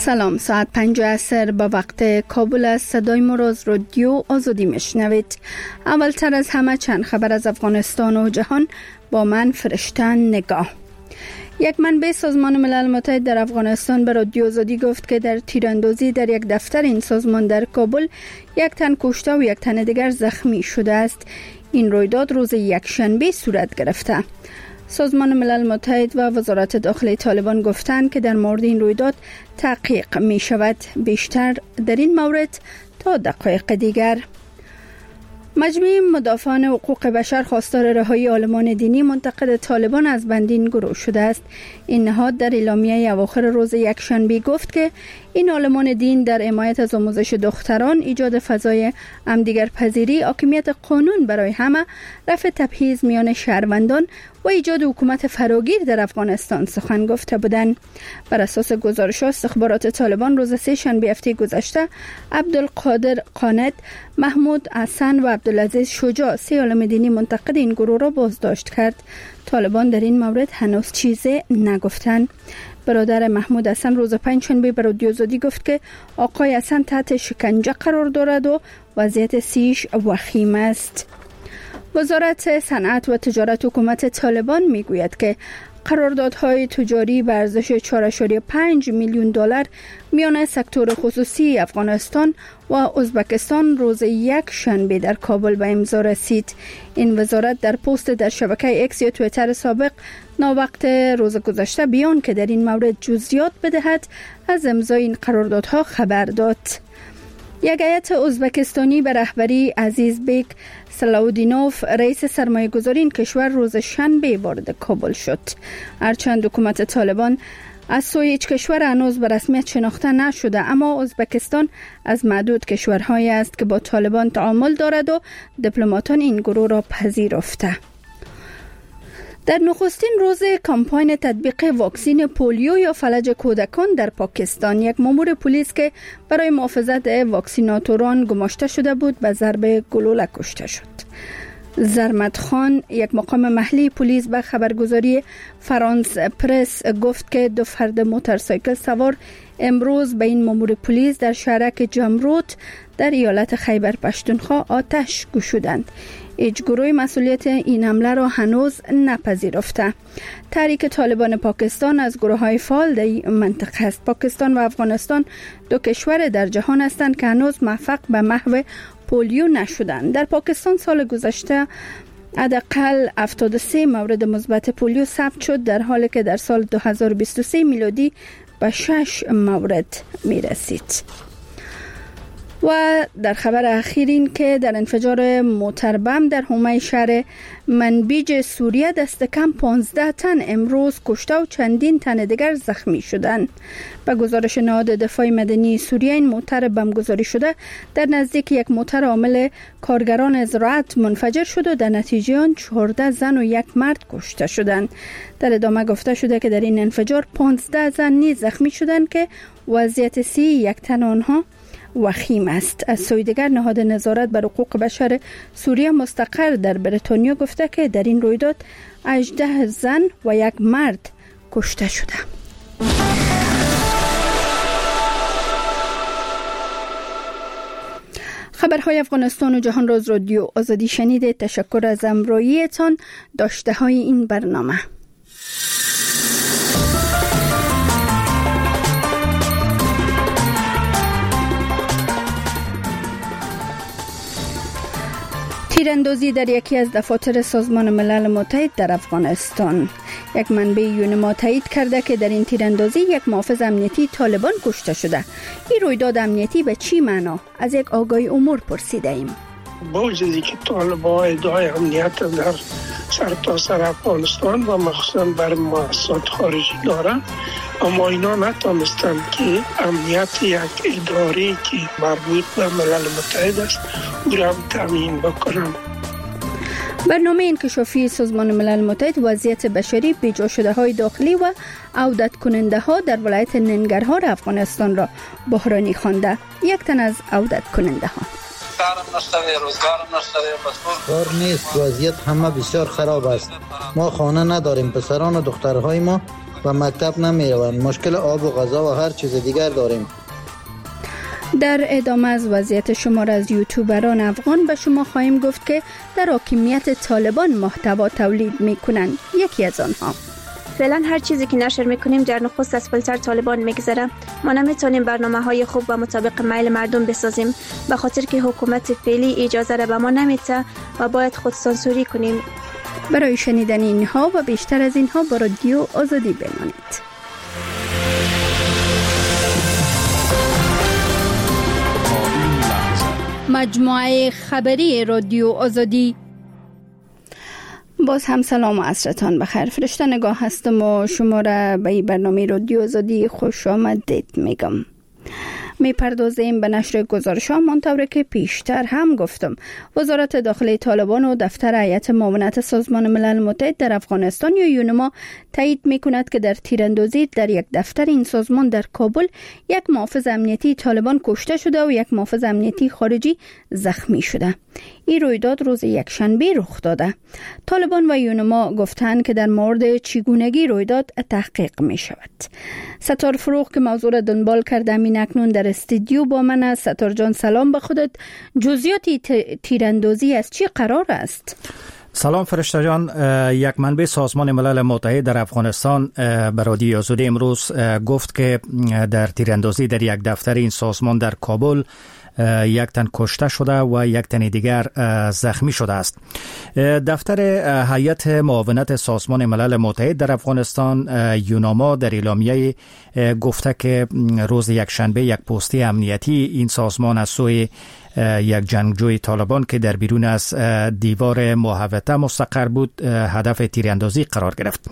سلام، ساعت 5 عصر به وقت کابل است. صدای ما را از رادیو آزادی میشنوید. اولتر از همه چند خبر از افغانستان و جهان با من فرشته نگاه. یک منبع سازمان ملل متحد در افغانستان به رادیو آزادی گفت که در تیراندازی در یک دفتر این سازمان در کابل یک تن کشته و یک تن دیگر زخمی شده است. این رویداد روز یکشنبه صورت گرفته. سازمان ملل متحد و وزارت داخلی طالبان گفتند که در مورد این رویداد تحقیق می شود. بیشتر در این مورد تا دقایق دیگر. مجمع مدافعان حقوق بشر خواستار رهایی عالمان دینی منتقد طالبان از بندین گروه شده است. این نهاد در اعلامیه اواخر روز یکشنبه گفت که این عالمان دین در حمایت از آموزش دختران، ایجاد فضای همدیگر پذیری، حاکمیت قانون برای همه، رفع تبعیض میان شهروندان و ایجاد حکومت فراگیر در افغانستان سخن گفته بودند. بر اساس گزارش‌ها استخبارات طالبان روز سه‌شنبه هفته گذشته عبدالقادر قانت، محمود حسن و عبدالعزیز شجاع، 3 عالم دینی منتقد این گروه را بازداشت کرد. طالبان در این مورد هنوز چیزی نگفتند. برادر محمود حسن روز پنجشنبه به رادیو آزادی گفت که آقای حسن تحت شکنجه قرار دارد و وضعیت صحیش وخیم است. وزارت صنعت و تجارت حکومت طالبان میگوید که قراردادهای تجاری به ارزش 4.5 میلیون دلار میان سکتور خصوصی افغانستان و ازبکستان روز یکشنبه در کابل به امضا رسید. این وزارت در پست در شبکه ایکس یا توییتر سابق ناوقت روز گذشته بیان که در این مورد جزئیات بدهد از امضای این قراردادها خبر داد. یک هیئت ازبکستانی به رهبری عزیز بیگ سلاودینوف، رئیس سرمایه‌گذاری این کشور، روز شنبه وارد کابل شد. هرچند حکومت طالبان از سوی هیچ کشور هنوز به رسمیت شناخته نشده، اما ازبکستان از معدود کشورهایی است که با طالبان تعامل دارد و دیپلماتان این گروه را پذیرفته. در نخستین روز کمپاین تطبیق واکسن پولیو یا فلج کودکان در پاکستان، یک مامور پلیس که برای محافظت واکسیناتوران گماشته شده بود به ضرب گلوله کشته شد. زرمت خان، یک مقام محلی پلیس، به خبرگزاری فرانس پرس گفت که 2 فرد موتورسایکل سوار امروز به این مامور پلیس در شهرک جمروت در ایالت خیبر پختونخوا آتش گشودند. هیچ گروهی مسئولیت این حمله را هنوز نپذیرفته. تحریک طالبان پاکستان از گروه‌های فعال در این منطقه است. پاکستان و افغانستان 2 کشور در جهان هستند که هنوز موفق به محو پولیو نشدند. در پاکستان سال گذشته حداقل 73 مورد مثبت پولیو ثبت شد، در حالی که در سال 2023 میلادی به 6 مورد میرسید. و در خبر اخیر این که در انفجار موتر بم در حومه شهر منبیج سوریه دست کم 15 تن امروز کشته و چندین تن دیگر زخمی شدند. به گزارش نهاد دفاع مدنی سوریه، این موتر بم گذاری شده در نزدیک یک موتر حامل کارگران زراعت منفجر شد و در نتیجه آن 14 زن و 1 مرد کشته شدند. در ادامه گفته شده که در این انفجار 15 زن نیز زخمی شدند که وضعیت صحی یک تن آنها وخیم است. از سوی دیگر نهاد نظارت بر حقوق بشر سوریه مستقر در بریتانیا گفته که در این رویداد 18 زن و 1 مرد کشته شده. خبرهای افغانستان و جهان را از رادیو آزادی شنیده. تشکر از همراهیتان. داشته های این برنامه: تیراندازی در یکی از دفاتر سازمان ملل متحد در افغانستان. یک منبع یونما تایید کرده که در این تیراندازی یک محافظ امنیتی طالبان کشته شده. این رویداد امنیتی به چی معنا؟ از یک آگاهی امور پرسیده ایم. با وجودی که طالبان ادعای امنیت در سرتاسر افغانستان و مخصوصا بر مؤسسات خارجی دارند، اما اینا نتونستند که امنیت یک اداره که مربوط به ملل متحد است او را تامین بکنند. برنامه انکشافی سازمان ملل متحد وضعیت بشری، بیجا شده های داخلی و عودت کننده ها در ولایت ننگرهار افغانستان را بحرانی خوانده. یک تن از عودت کننده ها: کارم نشته، روزگارم نشته، کار نیست، وضعیت همه بسیار خراب است. ما خانه نداریم، پسران و دخترهای ما و مکتب نمیروند. مشکل آب و غذا و هر چیز دیگر داریم. در ادامه از وضعیت شمار از یوتیوبران افغان به شما خواهیم گفت که در حاکمیت طالبان محتوا تولید میکنند. یکی از آنها: فعلا هر چیزی که نشر میکنیم در نخست از فیلتر طالبان میگذره. ما نمیتونیم برنامه‌های خوب و مطابق میل مردم بسازیم به خاطر که حکومت فعلی اجازه را به ما نمیده و باید خود سانسوری کنیم. برای شنیدن اینها و بیشتر از اینها با رادیو آزادی بمانید. مجموعه خبری رادیو آزادی. باز هم سلام و عصرتان بخیر. فرشته نگاه هستم و شما را به برنامه رادیو آزادی خوش آمدید میگم. میپردازیم به نشر گزارش‌ها منطوری که پیشتر هم گفتم. وزارت داخلی طالبان و دفتر هیئت معاونت سازمان ملل متحد در افغانستان یا یونما تایید میکند که در تیراندازی در یک دفتر این سازمان در کابل یک محافظ امنیتی طالبان کشته شده و یک محافظ امنیتی خارجی زخمی شده. این رویداد روز یکشنبه رخ داده. طالبان و یونما گفتند که در مورد چگونگی رویداد تحقیق می شود. ستار فروغ که موضوع را دنبال کرده می اکنون در استودیو با من است. ستار جان سلام به خودت. جزئیات تیراندازی از چی قرار است؟ سلام فرشته جان. یک منبع سازمان ملل متحد در افغانستان به رادیو آزادی امروز گفت که در تیراندازی در یک دفتر این سازمان در کابل یک تن کشته شده و یک تن دیگر زخمی شده است. دفتر هیئت معاونت سازمان ملل متحد در افغانستان یونما در اعلامیه گفته که روز یکشنبه یک پستی امنیتی این سازمان از سوی یک جنگجوی طالبان که در بیرون از دیوار محوطه مستقر بود هدف تیراندازی قرار گرفت.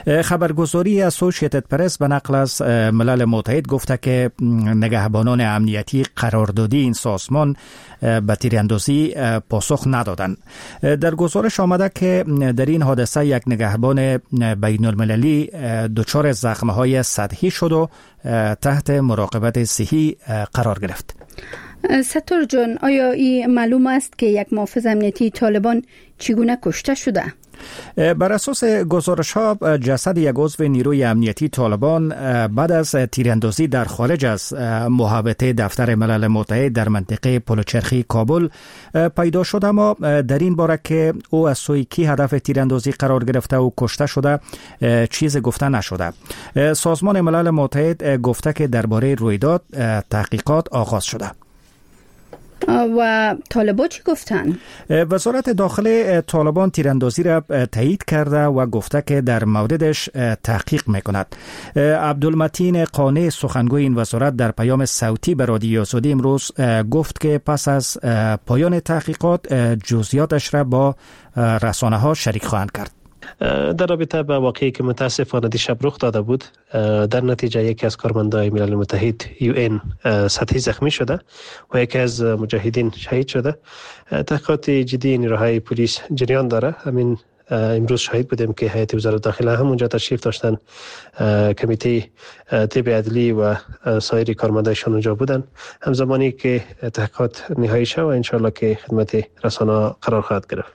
خبرگزاری اسوسییتد پرس به نقل از ملل متحد گفته که نگهبانان امنیتی قراردادی این سازمان به تیراندازی پاسخ ندادند. در گزارش آمده که در این حادثه یک نگهبان بین المللی دچار زخم‌های سطحی شد و تحت مراقبت صحی قرار گرفت. ستار جان، آیا این معلوم است که یک محافظ امنیتی طالبان چگونه کشته شده؟ بر اساس گزارش ها جسد یک عضو نیروی امنیتی طالبان بعد از تیراندازی در خارج از محوطه دفتر ملل متحد در منطقه پلوچرخی کابل پیدا شده، اما در این باره که او از سوی کی هدف تیراندازی قرار گرفته و کشته شده چیز گفته نشده. سازمان ملل متحد گفته که درباره رویداد تحقیقات آغاز شده. و طالبان چی گفتن؟ وزارت داخلی طالبان تیراندازی را تایید کرده و گفته که در موردش تحقیق میکند. عبدالمتین قانع سخنگوی این وزارت در پیام صوتی به رادیو آزادی امروز گفت که پس از پایان تحقیقات جزئیاتش را با رسانه ها شریک خواهند کرد. در رابطه با واقعی که متاسفانه دیشب رخ داده بود، در نتیجه یکی از کارمندان ملل متحد UN سطحی زخمی شده و یکی از مجاهدین شهید شده. تحقیقات جدی نیروهای پلیس جریان داره. همین امروز شاهد بودیم که هیئت وزارت داخله همونجا تشریف داشتن، کمیته طب عدلی و سایر کارمندایشان اونجا بودن، همزمانی که تحقیقات نهایی شد و انشالله که خدمت رسانه قرار خواهد گرفت.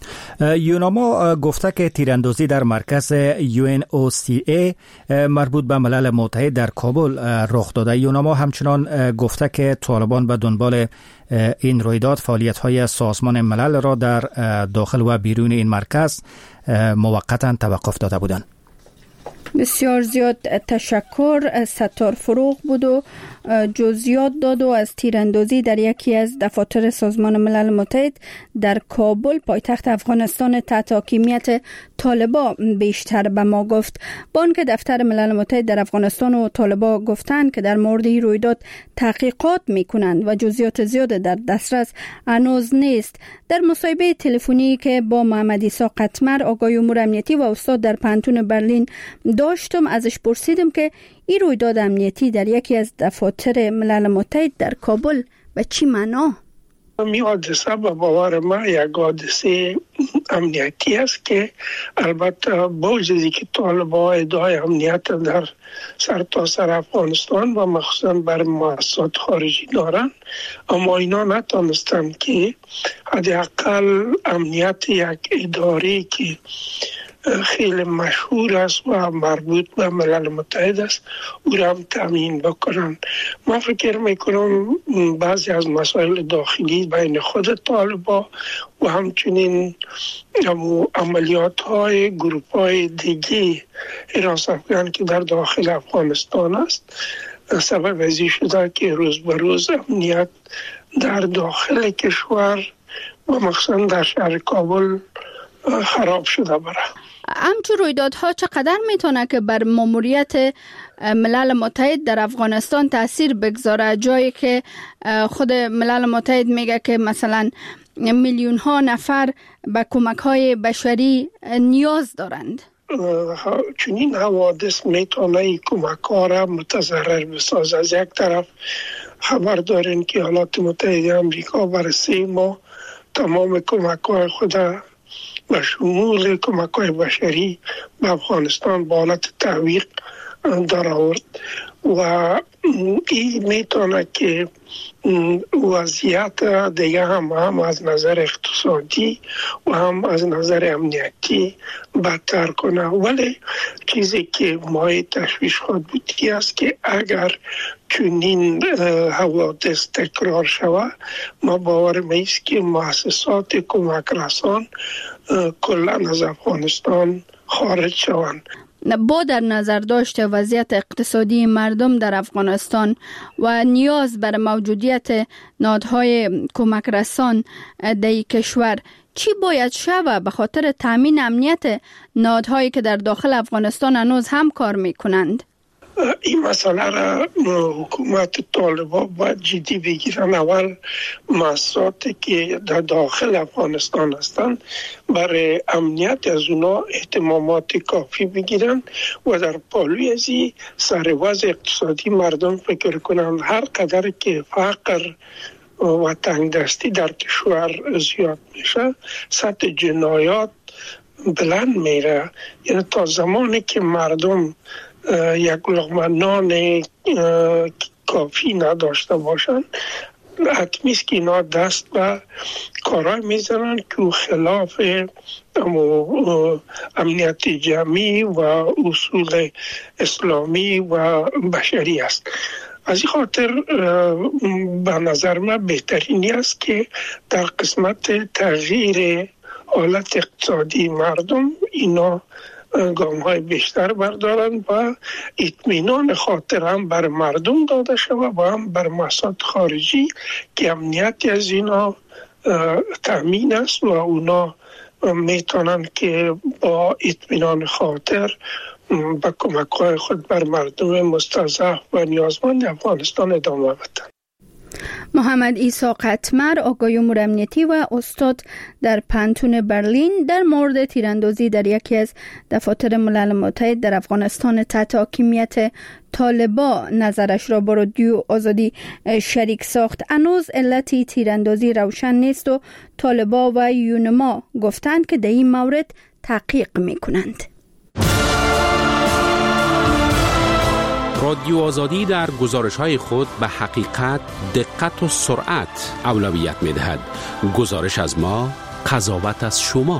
یونما گفته که تیراندازی در مرکز UNOCA مربوط به ملل متحد در کابل رخ داده. یونما همچنان گفته که طالبان به دنبال این رویداد فعالیت‌های سازمان ملل را در داخل و بیرون این مرکز موقتا توقف داده بودند. بسیار زیاد تشکر. ستار فروغ بود و جزئیات داد و از تیراندازی در یکی از دفاتر سازمان ملل متحد در کابل پایتخت افغانستان تحت حاکمیت طالبان بیشتر به ما گفت. بانک دفتر ملل متحد در افغانستان و طالبان گفتند که در مورد این رویداد تحقیقات میکنند و جزئیات زیاد در دسترس هنوز نیست. در مصاحبه تلفنی که با محمد عیسی قطمر آقای امور امنیتی و استاد در پانتون برلین داشتم، ازش پرسیدم که این رویداد امنیتی در یکی از دفاتر ملل متحد در کابل به چی معنا؟ می حادثه به باور من یک حادثه امنیتی است که البته با وجودی که طالبان ادعای امنیت در سرتاسر افغانستان و مخصوصا بر مؤسسات خارجی دارند، اما اینا نتونستند که حداقل امنیت یک اداره که خیلی مشهور است و مربوط به ملل متحد است، او را هم تامین بکنن. من فکر میکنم بعضی از مسائل داخلی بین خود طالبا و همچنین عملیات های گروپ های دیگه حراس افغان که در داخل افغانستان است سبب ازی شده که روز به روز امنیت در داخل کشور و مخصوصا در شهر کابل خراب شده بره. همچون رویدادها چقدر میتونه که بر ماموریت ملل متحد در افغانستان تاثیر بگذاره، جایی که خود ملل متحد میگه که مثلا میلیون ها نفر به کمک های بشری نیاز دارند؟ چنین حوادث میتونه کمک ها را متضرر بسازه. از یک طرف خبر دارین که ایالات متحده آمریکا برای 3 ماه تمام کمک های خود و شمول کمک های بشری به افغانستان با حالت تعویق در آورد و این میتونه که وضعیت دیگه هم از نظر اقتصادی و هم از نظر امنیتی بدتر کنه. ولی چیزی که مایه تشویش خود بودی است که اگر چنین حوادث تکرار شود، ما باور میست که مؤسسات کمک رسان کلا از افغانستان خارج شوند. با در نظر داشت وضعیت اقتصادی مردم در افغانستان و نیاز بر موجودیت نهادهای کمک رسان در کشور، چی باید شود به خاطر تامین امنیت نهادهایی که در داخل افغانستان هنوز هم کار میکنند؟ این مسئله را حکومت طالبا باید جدی بگیرن. اول مؤسساتی که در داخل افغانستان هستند برای امنیت از اونا اهتمامات کافی بگیرن و در پالوی از سر وضع اقتصادی مردم فکر کنن. هر قدر که فقر و تنگدستی در کشور زیاد میشه، سطح جنایات بلند میره. یعنی تا زمانی که مردم یک لقمه نان کافی نداشته باشن، حتمیست که اینا دست به کارهای میزنن که خلاف امنیت جمعی و اصول اسلامی و بشری است. از این خاطر به نظر من بهترینی است که در قسمت تغییر حالت اقتصادی مردم اینا گام های بیشتر بردارن و اطمینان خاطر هم بر مردم داده شود و هم بر مؤسسات خارجی که امنیتی از اینا تامین است و اونا میتونن که با اطمینان خاطر با کمک های خود بر مردم مستضعف و نیازمند افغانستان ادامه بدن. محمد عیسی قطمر، آقای امور امنیتی و استاد در پانتون برلین، در مورد تیراندازی در یکی از دفاتر ملل متحد در افغانستان تحت حاکمیت طالبا نظرش را با رادیو آزادی شریک ساخت. هنوز علت تیراندازی روشن نیست و طالبا و یونما گفتند که در این مورد تحقیق می‌کنند. رادیو آزادی در گزارش‌های خود به حقیقت، دقت و سرعت اولویت می‌دهد. گزارش از ما، قضاوت از شما.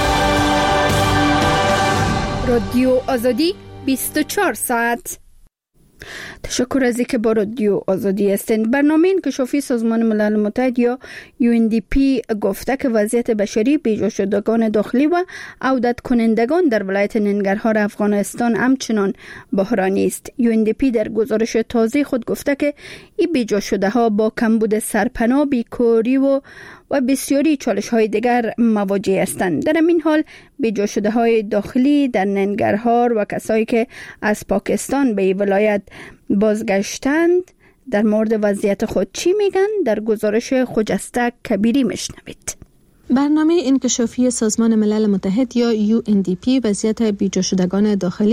رادیو آزادی 24 ساعت. تشکر از اینکه با رادیو آزادی هستند. برنامه انکشافی سازمان ملل متحد یا UNDP گفته که وضعیت بشری بیجا شدگان داخلی و عودت کنندگان در ولایت ننگرهار افغانستان همچنان بحرانی است. UNDP در گزارش تازه خود گفته که این بیجا شده ها با کمبود سرپناه، بیکاری و بسیاری چالش های دیگر مواجه هستند. در این حال بیجا شده های داخلی در ننگرهار و کسایی که از پاکستان به این ولایت بازگشتند در مورد وضعیت خود چی میگن؟ در گزارش خجسته کبیری میشنوید. برنامه انکشافی سازمان ملل متحد یا UNDP وضعیت بیجا شدگان داخلی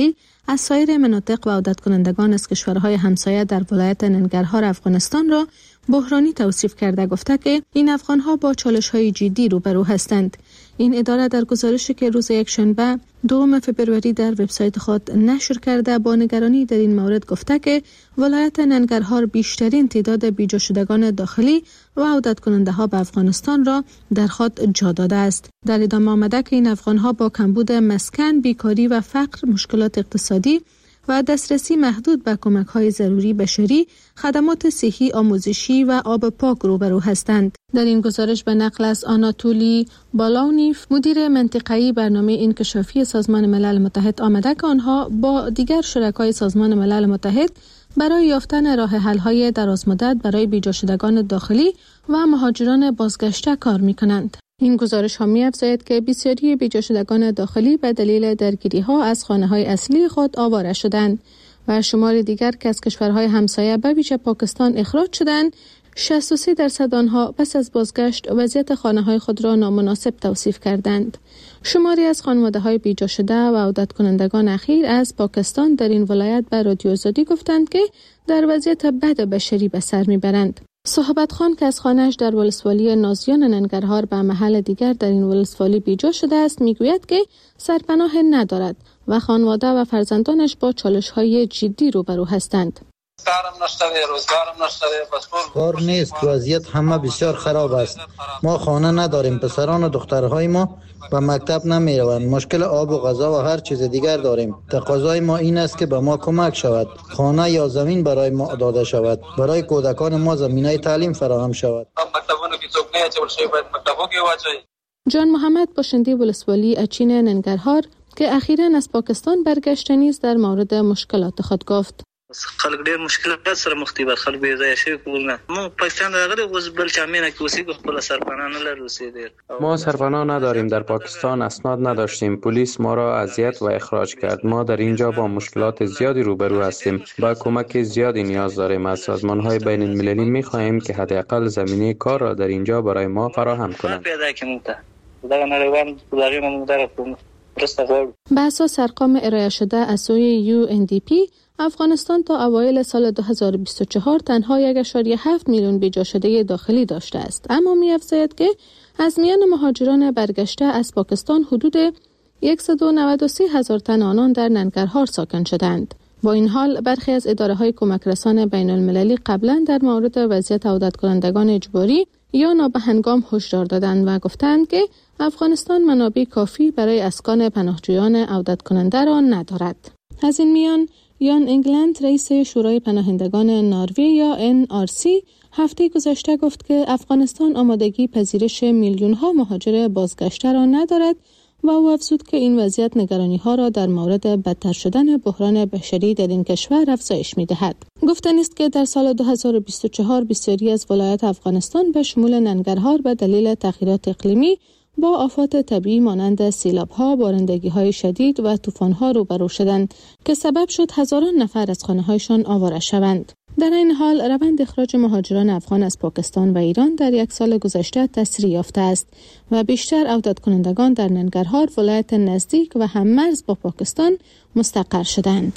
از سایر مناطق و عودت کنندگان از کشورهای همسایه در ولایت ننگرهار افغانستان را بحرانی توصیف کرده گفته که این افغانها با چالش‌های جدی روبرو هستند. این اداره در گزارشی که روز یکشنبه 2 فبروری در وبسایت خود نشر کرده با نگرانی در این مورد گفته که ولایت ننگرهار بیشترین تعداد بیجا شدگان داخلی و عودت کننده ها به افغانستان را در خود جا داده است. در ادامه آمده که این افغانها با کمبود مسکن، بیکاری و فقر، مشکلات اقتصادی و دسترسی محدود به کمک‌های ضروری بشری، خدمات صحی، آموزشی و آب پاک روبرو هستند. در این گزارش به نقل از آناتولی بالاونیف، مدیر منطقه‌ای برنامه انکشافی سازمان ملل متحد آمده که آنها با دیگر شرکای سازمان ملل متحد برای یافتن راه حل‌های درازمدت برای بیجا شدگان داخلی و مهاجران بازگشته کار می‌کنند. این گزارش ها می‌افزاید که بسیاری بیجا شدگان داخلی به دلیل درگیری‌ها از خانه‌های اصلی خود آواره شدند و شمار دیگر که از کشورهای همسایه به ویژه پاکستان اخراج شدند، 63% آنها پس از بازگشت وضعیت خانه‌های خود را نامناسب توصیف کردند. شماری از خانواده‌های بیجا شده و عودت کنندگان اخیر از پاکستان در این ولایت به رادیو آزادی گفتند که در وضعیت بد بشری به سر می‌برند. صاحبت خان که از خانه‌اش در ولسوالی نازیان ننگرهار به محل دیگر در این ولسوالی بیجا شده است میگوید که سرپناه ندارد و خانواده و فرزندانش با چالش‌های جدی روبرو هستند. کار نیست، وضعیت همه بسیار خراب است. ما خانه نداریم، پسران و دخترهای ما به مکتب نمی روند. مشکل آب و غذا و هر چیز دیگر داریم. تقاضای ما این است که به ما کمک شود، خانه یا زمین برای ما داده شود، برای کودکان ما زمینه تعلیم فراهم شود. جان محمد باشنده ولسوالی اچین ننگرهار که اخیراً از پاکستان برگشته نیز در مورد مشکلات خود گفت. خلک ډېر مشکلات سره مخ دي، خلک بې ځایه شوي کورونه. ما پاکستان راغلي اوس بل چا مینه کې اوسېږو، خپله سرپناه نه لرو اوسېدل. ما سرپناه نداریم، در پاکستان اسناد نداشتیم، پلیس ما را اذیت و اخراج کرد. ما در اینجا با مشکلات زیادی روبرو هستیم، با کمک زیادی نیاز داریم. از سازمان‌های بین المللی می‌خواهیم که حداقل زمینه کار را در اینجا برای ما فراهم کنند. به اساس ارقام ارائه شده از سوی UNDP، افغانستان تا اوایل سال 2024 تنها 1.7 میلیون بیجا شده داخلی داشته است، اما می‌افزاید که از میان مهاجران برگشته از پاکستان حدود 193,000 تن آنان در ننگرهار ساکن شدند. با این حال برخی از اداره‌های کمک رسان بین المللی قبلا در مورد وضعیت عودت کنندگان اجباری یا نابهنگام هشدار دادند و گفتند که افغانستان منابع کافی برای اسکان پناهجویان عودت کننده را ندارد. از این میان یان انگلند رئیس شورای پناهندگان نروژ یا NRC هفته گذشته گفت که افغانستان آمادگی پذیرش میلیون ها مهاجر بازگشته را ندارد و او افزود که این وضعیت نگرانی ها را در مورد بدتر شدن بحران بشری در این کشور افزایش می دهد. گفتنی است که در سال 2024 بسیاری از ولایات افغانستان به شمول ننگرهار به دلیل تغییرات اقلیمی با آفات طبیعی مانند سیلاب‌ها، بارندگی‌های شدید و طوفان‌ها روبرو شدند که سبب شد هزاران نفر از خانه‌هایشان آواره شوند. در این حال روند اخراج مهاجران افغان از پاکستان و ایران در یک سال گذشته تسریع یافته است و بیشتر عودت کنندگان در ننگرهار، ولایت نزدیک و هم‌مرز با پاکستان مستقر شدند.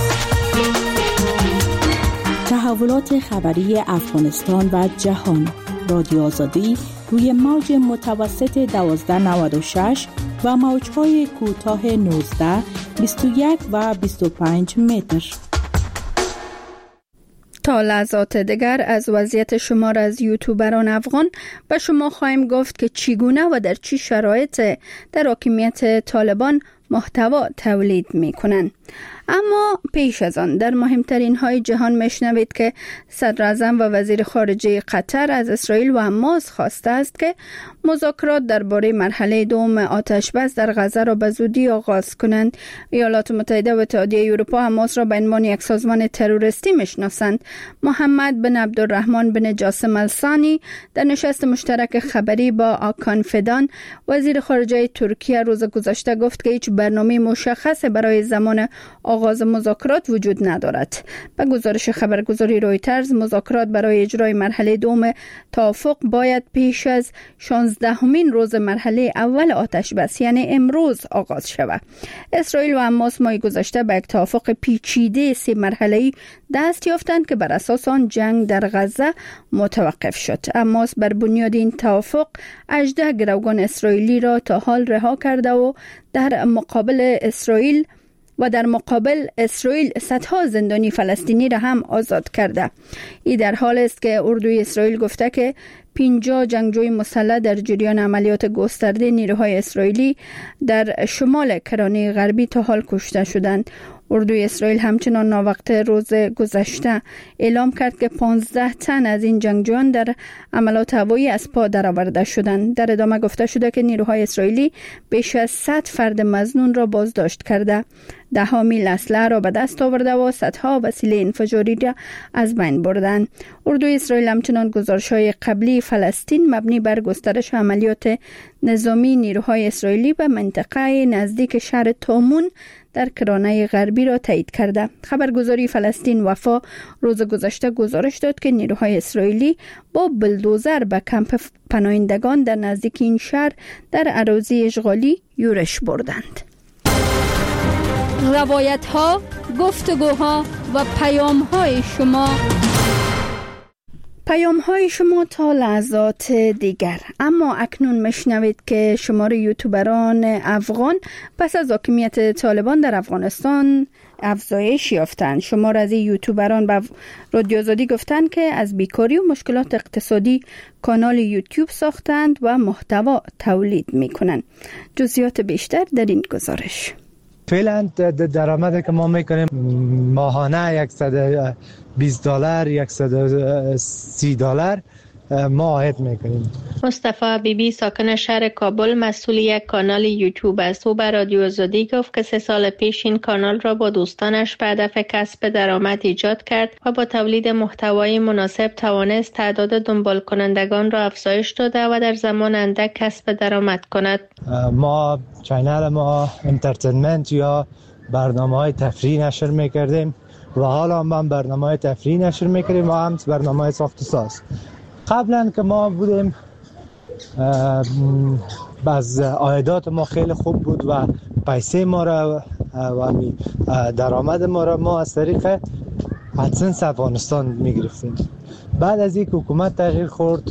تحولات خبری افغانستان و جهان، رادیو آزادی روی موج متوسط 1296 و موج‌های کوتاه 19، 21 و 25 متر. تا لحظات دیگر از وضعیت شمار از یوتیوبران افغان به شما خواهیم گفت که چگونه و در چه شرایط در حاکمیت طالبان محتوا تولید می کنند. اما پیش از آن در مهمترین های جهان میشنوید که صدر اعظم و وزیر خارجه قطر از اسرائیل و حماس خواسته است که مذاکرات درباره مرحله دوم آتش بس در غزه را به زودی آغاز کنند. ایالات متحده و اتحادیه اروپا حماس را به عنوان یک سازمان تروریستی میشناسند. محمد بن عبدالرحمن بن جاسم الثانی در نشست مشترک خبری با آکان فدان وزیر خارجه ترکیه روز گذشته گفت که هیچ برنامه مشخص برای زمان آغاز مذاکرات وجود ندارد. به گزارش خبرگزاری رویترز، مذاکرات برای اجرای مرحله دوم توافق باید پیش از 16مین روز مرحله اول آتش بس یعنی امروز آغاز شود. اسرائیل و حماس ماه گذشته به یک توافق پیچیده 3 مرحله‌ای دست یافتند که بر اساس آن جنگ در غزه متوقف شد. حماس بر بنیاد این توافق 18 گروگان اسرائیلی را تا حال رها کرده و در مقابل اسرائیل صدها زندانی فلسطینی را هم آزاد کرده. این در حال است که اردوی اسرائیل گفته که 50 جنگجوی مسلح در جریان عملیات گسترده نیروهای اسرائیلی در شمال کرانه غربی تا حال کشته شدند. اردوی اسرائیل همچنان ناوقت روز گذشته اعلام کرد که 15 تن از این جنگجویان در عملیات هوایی از پا درآورده شدند. در ادامه گفته شده که نیروهای اسرائیلی بیش از 100 فرد مظنون را بازداشت کرده، 10 میل اسلحه را به دست آورده و صدها وسیله انفجاری را از بین بردند. اردوی اسرائیل همچنان گزارش‌های قبلی فلسطین مبنی بر گسترش عملیات نظامی نیروهای اسرائیلی به منطقه نزدیک شهر تامون در کرانه غربی را تایید کرده. خبرگزاری فلسطین وفا روز گذشته گزارش داد که نیروهای اسرائیلی با بلدوزر به کمپ پناهندگان در نزدیک این شهر در اراضی اشغالی یورش بردند. روایت‌ها، گفتگوها و پیام‌های شما تا لحظات دیگر. اما اکنون میشنوید که شمار یوتیوبران افغان پس از حاکمیت طالبان در افغانستان افزایش یافتند. شمار از یوتیوبران به رادیو آزادی گفتند که از بیکاری و مشکلات اقتصادی کانال یوتیوب ساختند و محتوا تولید میکنند. جزئیات بیشتر در این گزارش. فعلا درآمدی که ما میکنیم ماهانه $120 $130 ما عاید میکنیم. مصطفی بیبی ساکن شهر کابل مسئول یک کانال یوتیوب است. او به رادیو آزادی گفت که 3 سال پیش این کانال را با دوستانش به هدف کسب درآمد ایجاد کرد و با تولید محتوای مناسب توانست تعداد دنبال کنندگان را افزایش داده و در زمان اندک کسب درآمد کند. ما چینل ما انترتینمنت یا برنامه‌های تفریحی نشر میکردیم و حالا هم برنامه‌های تفریحی نشر میکردیم و هم برنامه‌های ساخت و ساز. قبلا که ما بودیم باز عایدات ما خیلی خوب بود و پیسه ما را و درآمد ما را ما از طریق ادسنس افغانستان میگرفتیم. بعد از اینکه حکومت تغییر خورد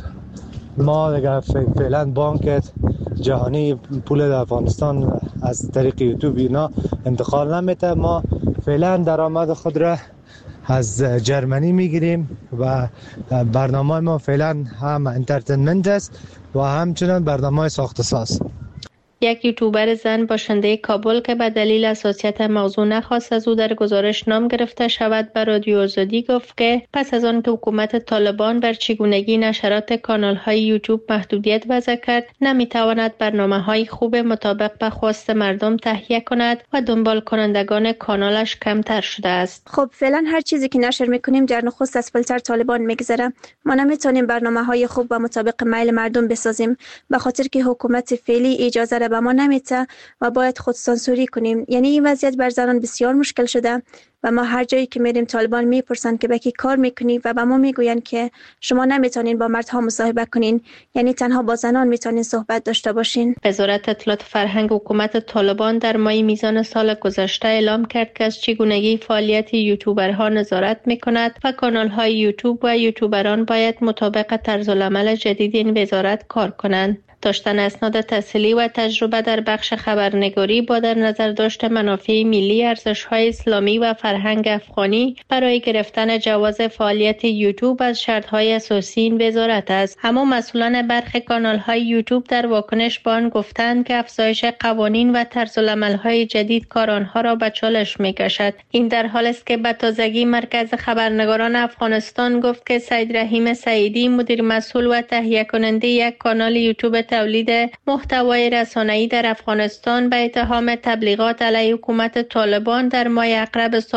ما دیگه فعلا بانک جهانی پول افغانستان از طریق یوتیوب اینا انتقال نمیده. ما فعلا درآمد خود را از جرمنی میگیریم و برنامه ما فعلا هم انترتینمنت است و همچنان برنامه ساخت و ساز. یک یوتیوبر زن باشنده کابل که به دلیل حساسیت موضوع نخواست از او در گزارش نام گرفته شود به رادیو آزادی گفت که پس از آن که حکومت طالبان بر چگونگی نشرات کانال‌های یوتیوب محدودیت وضع کرد، نمیتواند برنامه‌های خوب مطابق به خواست مردم تهیه کند و دنبال کنندگان کانالش کمتر شده است. خب فعلا هر چیزی که نشر میکنیم در نخست از فیلتر طالبان میگذره. ما نمیتونیم برنامه‌های خوب و مطابق میل مردم بسازیم به خاطر که حکومت فعلی اجازه به ما نمیده و باید خود سانسوری کنیم. یعنی این وضعیت بر زنان بسیار مشکل شده و ما هر جایی که میریم طالبان میپرسن که به کی کار میکنی و به ما میگوین که شما نمیتونین با مردها مصاحبه کنین، یعنی تنها با زنان میتونین صحبت داشته باشین. وزارت اطلاعات فرهنگ حکومت طالبان در ماه میزان سال گذشته اعلام کرد که از چگونگی فعالیت یوتیوبرها نظارت میکند و کانال‌های یوتیوب و یوتیوبران باید مطابق طرزالعمل جدید این وزارت کار کنند. داشتن اسناد تحصیلی و تجربه در بخش خبرنگاری با در نظر داشت منافع ملی، ارزش‌های اسلامی و فرهنگ افغانی برای گرفتن جواز فعالیت یوتیوب از شرط‌های اساسی این وزارت است. اما مسئولان برخی کانال‌های یوتیوب در واکنش به آن گفتند که افزایش قوانین و طرزالعمل‌های جدید کار آنها را به چالش می‌کشد. این در حالی است که به تازگی مرکز خبرنگاران افغانستان گفت که سید رحیم سعیدی مدیر مسئول و تهیه کننده یک کانال یوتیوب تولید محتوای رسانه‌ای در افغانستان به اتهام تبلیغات علیه حکومت طالبان در ماه اکتبر سال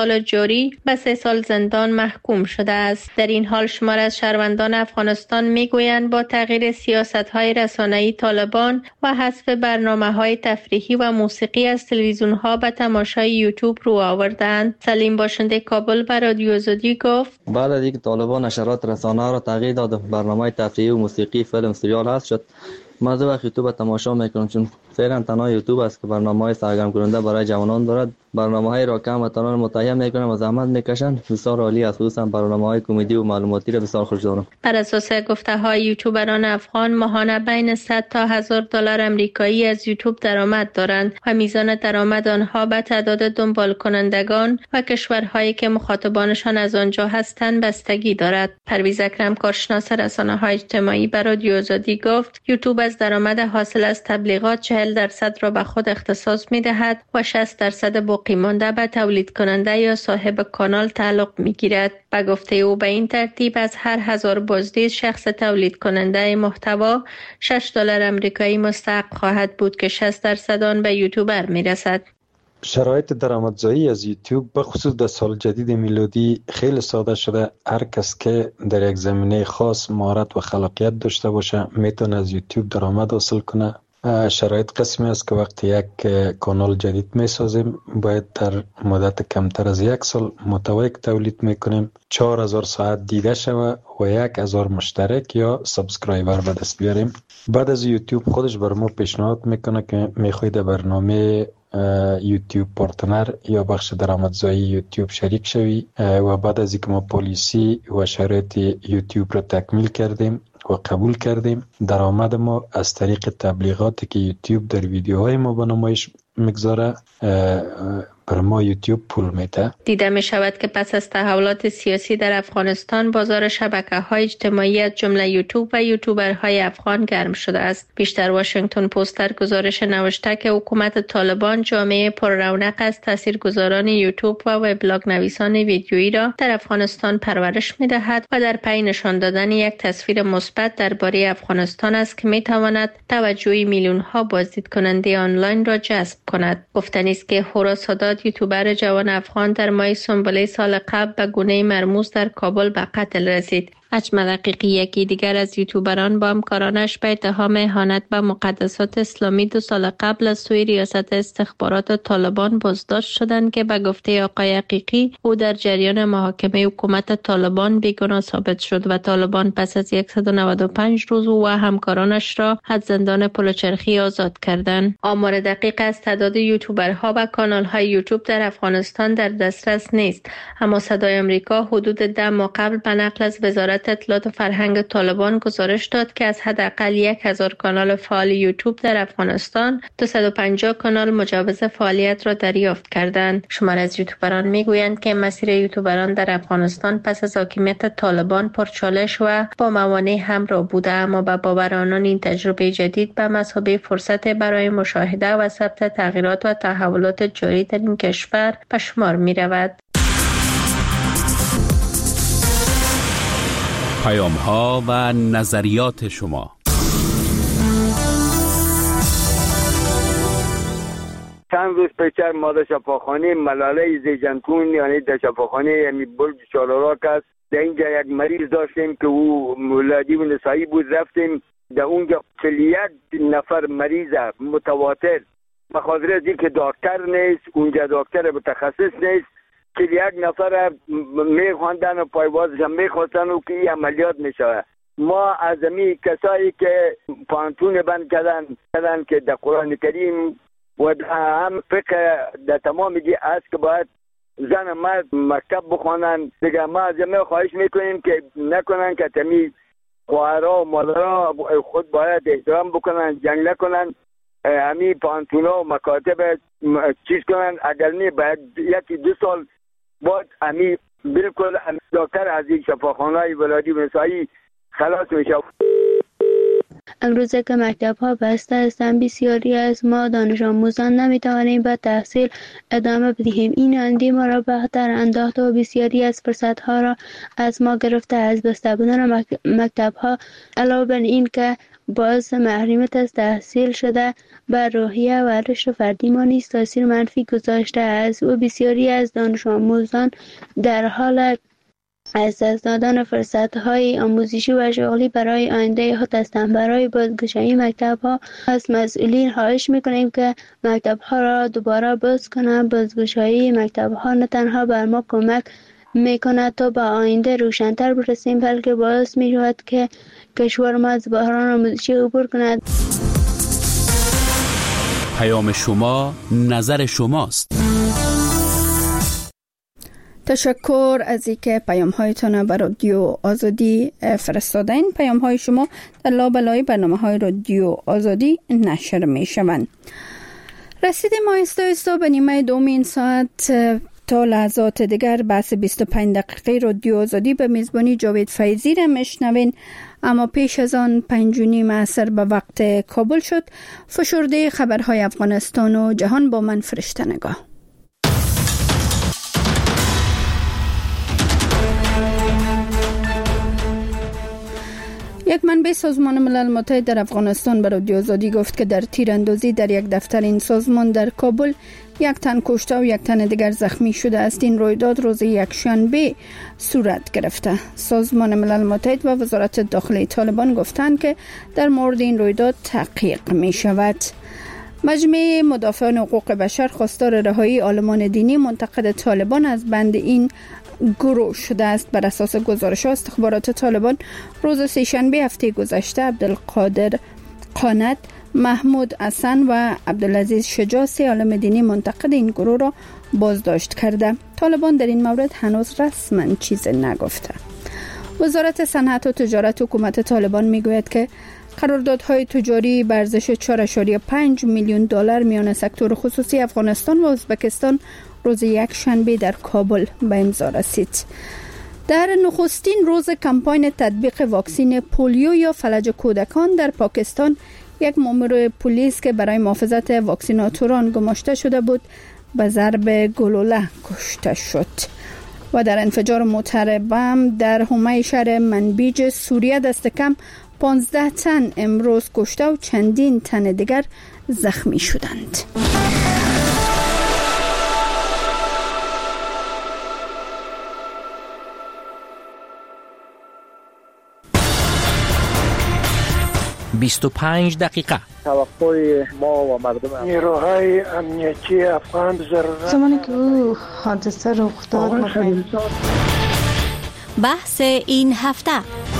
سال جاری به 3 سال زندان محکوم شده است. در این حال شمار از شهروندان افغانستان میگویند با تغییر سیاست‌های رسانه‌ای طالبان و حذف برنامه‌های تفریحی و موسیقی از تلویزیون‌ها به تماشای یوتیوب رو آوردند. سلیم باشنده کابل به رادیو آزادی گفت بعد از اینکه طالبان نشرات رسانه را تغییر داد، برنامه‌های تفریحی و موسیقی، فیلم، سریال حذف شد. ما از وقت یوتیوب تماشا میکنم چون فعلا تنها یوتیوب است که برنامه‌های سرگرم کننده برای جوانان دارد. برنامه‌های را کم و تنها متهم میکنم و زحمت میکشند. بسیار عالی است، خصوصا برنامه‌های کمدی و معلوماتی را بسیار خوش دارم. بر اساس گفته‌های یوتیوبران افغان ماهانه بین 100 تا $1000 آمریکایی از یوتیوب درآمد دارند و میزان درآمد آنها به تعداد دنبال کنندگان و کشورهایی که مخاطبانشان از آنجا هستند بستگی دارد. پرویز اکرم کارشناس رسانه‌های اجتماعی بر رادیو آزادی گفت یوتیوب از درآمد حاصل از تبلیغات 40% را به خود اختصاص می‌دهد و 60% باقی مانده به تولید کننده یا صاحب کانال تعلق می‌گیرد. به گفته او به این ترتیب از هر 1000 بازدید شخص تولید کننده محتوا $6 آمریکایی مستحق خواهد بود که 60% آن به یوتیوبر می‌رسد. شرایط درآمدزایی از یوتیوب به خصوص در سال جدید میلادی خیلی ساده شده. هر کس که در یک زمینه خاص مهارت و خلاقیت داشته باشه میتونه از یوتیوب درآمد حاصل کنه. شرایط قسمی است که وقتی یک کانال جدید میسازیم باید در مدت کمتر از 1 سال محتوایی که تولید میکنیم 4000 ساعت دیده شود و 1000 مشترک یا سابسکرایبر به دست بیاریم. بعد از یوتیوب خودش بر ما پیشنهاد میکنه که میخواید برنامه یوتیوب پارتنر یا بخش درآمدزایی یوتیوب شریک شوی و بعد از اینکه ما پالیسی و شرایط یوتیوب را تکمیل کردیم و قبول کردیم، درآمد ما از طریق تبلیغاتی که یوتیوب در ویدیوهای ما به نمایش میگذاره بر ما یوتیوب پول میده. دیده می شود که پس از تحولات سیاسی در افغانستان بازار شبکه‌های اجتماعی از جمله یوتیوب و یوتیوبرهای افغان گرم شده است. بیشتر واشنگتن پست در گزارش نوشته که حکومت طالبان جامعه پر رونق از تاثیرگذاران یوتیوب و وبلاگ نویسان ویدیویی را در افغانستان پرورش می‌دهد و در پی نشان دادن یک تصویر مثبت درباره افغانستان است که می‌تواند توجه میلیون‌ها بازدید کننده آنلاین را جذب کند. گفتنی است که هورا سادات یوتیوبر جوان افغان در ماه سنبله سال قبل به گونه مرموز در کابل به قتل رسید. اجمل حقیقی یکی دیگر از یوتیوبران با همکارانش به اتهام اهانت به مقدسات اسلامی 2 سال قبل از سوی ریاست استخبارات طالبان بازداشت شدند که به گفته آقای حقیقی او در جریان محاکمه حکومت طالبان بیگناه ثابت شد و طالبان پس از 195 روز او و همکارانش را از زندان پلوچرخی آزاد کردند. آمار دقیق از تعداد یوتیوبرها و کانال‌های یوتیوب در افغانستان در دسترس نیست، اما صدای آمریکا حدود 10 ماه قبل به نقل از وزارت اطلاعات و فرهنگ طالبان گزارش داد که از حداقل 1000 کانال فعال یوتیوب در افغانستان 250 کانال مجوز فعالیت را دریافت کردند. شمار از یوتیوبران میگویند که مسیر یوتیوبران در افغانستان پس از حاکمیت طالبان پرچالش و با موانع همراه بوده، اما به باور آنان این تجربه جدید به مثابه فرصت برای مشاهده و ثبت تغییرات و تحولات جاری در این کشور به شمار می رود. پیام ها و نظریات شما. چند روز پیش ما در شفاخانه ملاله زیجنتون یعنی در شفاخانه برج چالوراک است، در اینجا یک مریض داشتیم که او ولادی و نسایی بود. رفتیم در اونجا 41 نفر مریض متواتر، بخاطر از اینکه دکتر نیست اونجا، دکتر متخصص نیست، 41 نفر میخواندن و پایوازش هم میخواستن و که این عملیات میشود. ما از امی کسایی که پانتون بند کردن که در قرآن کریم و هم فقه در تمام دی است که باید زن مرد مکتب بخوانن دیگه. ما از امی خواهش میکنیم که نکنن که تمی خواهرها و مادرها خود باید احترام بکنن، جنگ نکنن، همی پانتونا و مکاتب چیز کنن. اگر نه باید 1-2 سال بعد همی بالکل دکتر از این شفاخانه‌های ولادی و نسایی خلاص میشه. امروزه که مکتب ها بسته هستند، بسیاری از ما دانش آموزان نمیتوانیم به تحصیل ادامه بدهیم. این اندی ما را به خطر انداخته و بسیاری از فرصت ها را از ما گرفته. از بسته بودن مکتب ها علاوه بر این که باعث محرومیت از تحصیل شده بر روحیه و رشد فردی ما نیز تاثیر منفی گذاشته است و بسیاری از دانش آموزان در حال از دست دادن فرصت‌های آموزشی و شغلی برای آینده خود هستند. برای بازگشایی مکتب‌ها از مسئولین خواهش می‌کنیم که مکتب‌ها را دوباره باز کنند. بازگشایی مکتب‌ها نه تنها بر ما کمک می‌کند تا به آینده روشن‌تر برسیم، بلکه باعث می‌شود که کشور ما از بحران آموزشی عبور کند. پیام شما، نظر شماست. تشکر از اینکه پیام هایتان به رادیو آزادی فرستادین. پیام های شما در لابلای برنامه های رادیو آزادی نشر می شوند. رسیدیم آهسته به نیمه دوم این ساعت. تا لحظات دیگر بحث 25 دقیقه رادیو آزادی به میزبانی جاوید فیضی را میشنوین. اما پیش از آن 5:30 عصر به وقت کابل شد. فشرده خبرهای افغانستان و جهان با من فرشته نگاه. یک منبع سازمان ملل متحد در افغانستان به رادیو آزادی گفت که در تیراندازی در یک دفتر این سازمان در کابل یک تن کشته و یک تن دیگر زخمی شده است. این رویداد روز یکشنبه صورت گرفته. سازمان ملل متحد و وزارت داخلی طالبان گفتند که در مورد این رویداد تحقیق می شود. مجمع مدافعان حقوق بشر خواستار رهایی عالمان دینی منتقد طالبان از بند این گروه شده است. بر اساس گزارش استخبارات طالبان روز سه‌شنبه هفته گذشته عبدالقادر قانت، محمود حسن و عبدالعزیز شجاع سه عالم دینی منتقد این گروه را بازداشت کرده. طالبان در این مورد هنوز رسما چیزی نگفته. وزارت صنعت و تجارت حکومت طالبان میگوید که قراردادهای تجاری به ارزش 4.5 میلیون دلار میان سکتور خصوصی افغانستان و ازبکستان روز یکشنبه در کابل به امضا رسید. در نخستین روز کمپاین تطبیق واکسین پولیو یا فلج کودکان در پاکستان، یک مامور پلیس که برای محافظت واکسیناتوران گماشته شده بود به ضرب گلوله کشته شد. و در انفجار موتر بم در حومه شهر منبیج سوریه دست کم 15 تن امروز کشته و چندین تن دیگر زخمی شدند. «25 دقیقه» توقع ما و مردم نیروهای امنیتی افغان ضرورت زمانی که او حادثه رخ داد. بحث این هفته.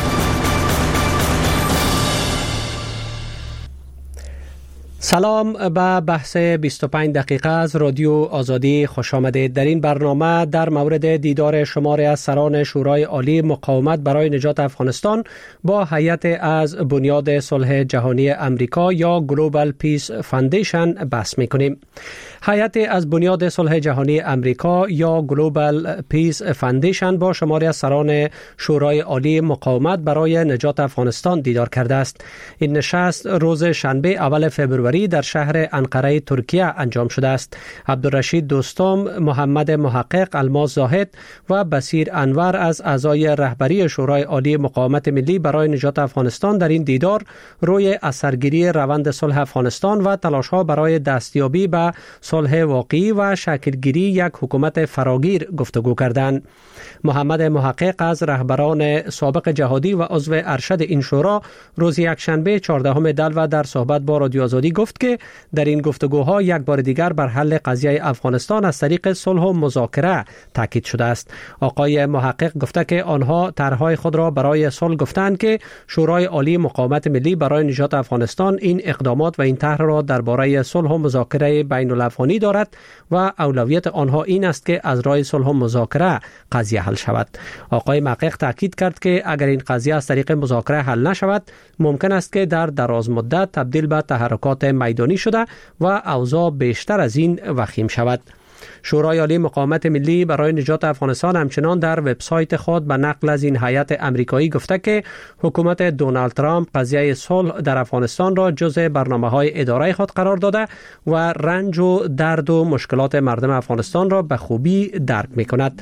سلام، به بحث 25 دقیقه از رادیو آزادی خوش آمدید. در این برنامه در مورد دیدار شماری از سران شورای عالی مقاومت برای نجات افغانستان با هیئت از بنیاد صلح جهانی امریکا یا گلوبال پیس فاندیشن بحث می‌کنیم. هیئت از بنیاد صلح جهانی امریکا یا گلوبال پیس فاندیشن با شماری از سران شورای عالی مقاومت برای نجات افغانستان دیدار کرده است. این نشست روز شنبه اول فوریه در شهر انقره ترکیه انجام شده است. عبدالرشید دوستم، محمد محقق، الماس زاهد و بصیر انور از اعضای رهبری شورای عالی مقاومت ملی برای نجات افغانستان در این دیدار روی اثرگیری روند صلح افغانستان و تلاش‌ها برای دستیابی به صلح واقعی و شکلگیری یک حکومت فراگیر گفتگو کردند. محمد محقق از رهبران سابق جهادی و عضو ارشد این شورا روز یکشنبه 14 دلو در صحبت با رادیو آزادی گفت که در این گفتگوها یک بار دیگر بر حل قضیه افغانستان از طریق صلح و مذاکره تاکید شده است. آقای محقق گفته که آنها طرحهای خود را برای صلح گفتند که شورای عالی مقاومت ملی برای نجات افغانستان این اقدامات و این طرح را درباره صلح و مذاکره بین الافغانی دارد و اولویت آنها این است که از راه صلح و مذاکره قضیه حل شود. آقای محقق تاکید کرد که اگر این قضیه از طریق مذاکره حل نشود ممکن است که در دراز مدت تبدیل به تحرکات میدانی شده و اوضاع بیشتر از این وخیم شود. شورای عالی مقاومت ملی برای نجات افغانستان همچنان در وبسایت خود به نقل از این هیئت امریکایی گفته که حکومت دونالد ترامپ قضیه صلح در افغانستان را جزء برنامه‌های اداره خود قرار داده و رنج و درد و مشکلات مردم افغانستان را به خوبی درک می‌کند.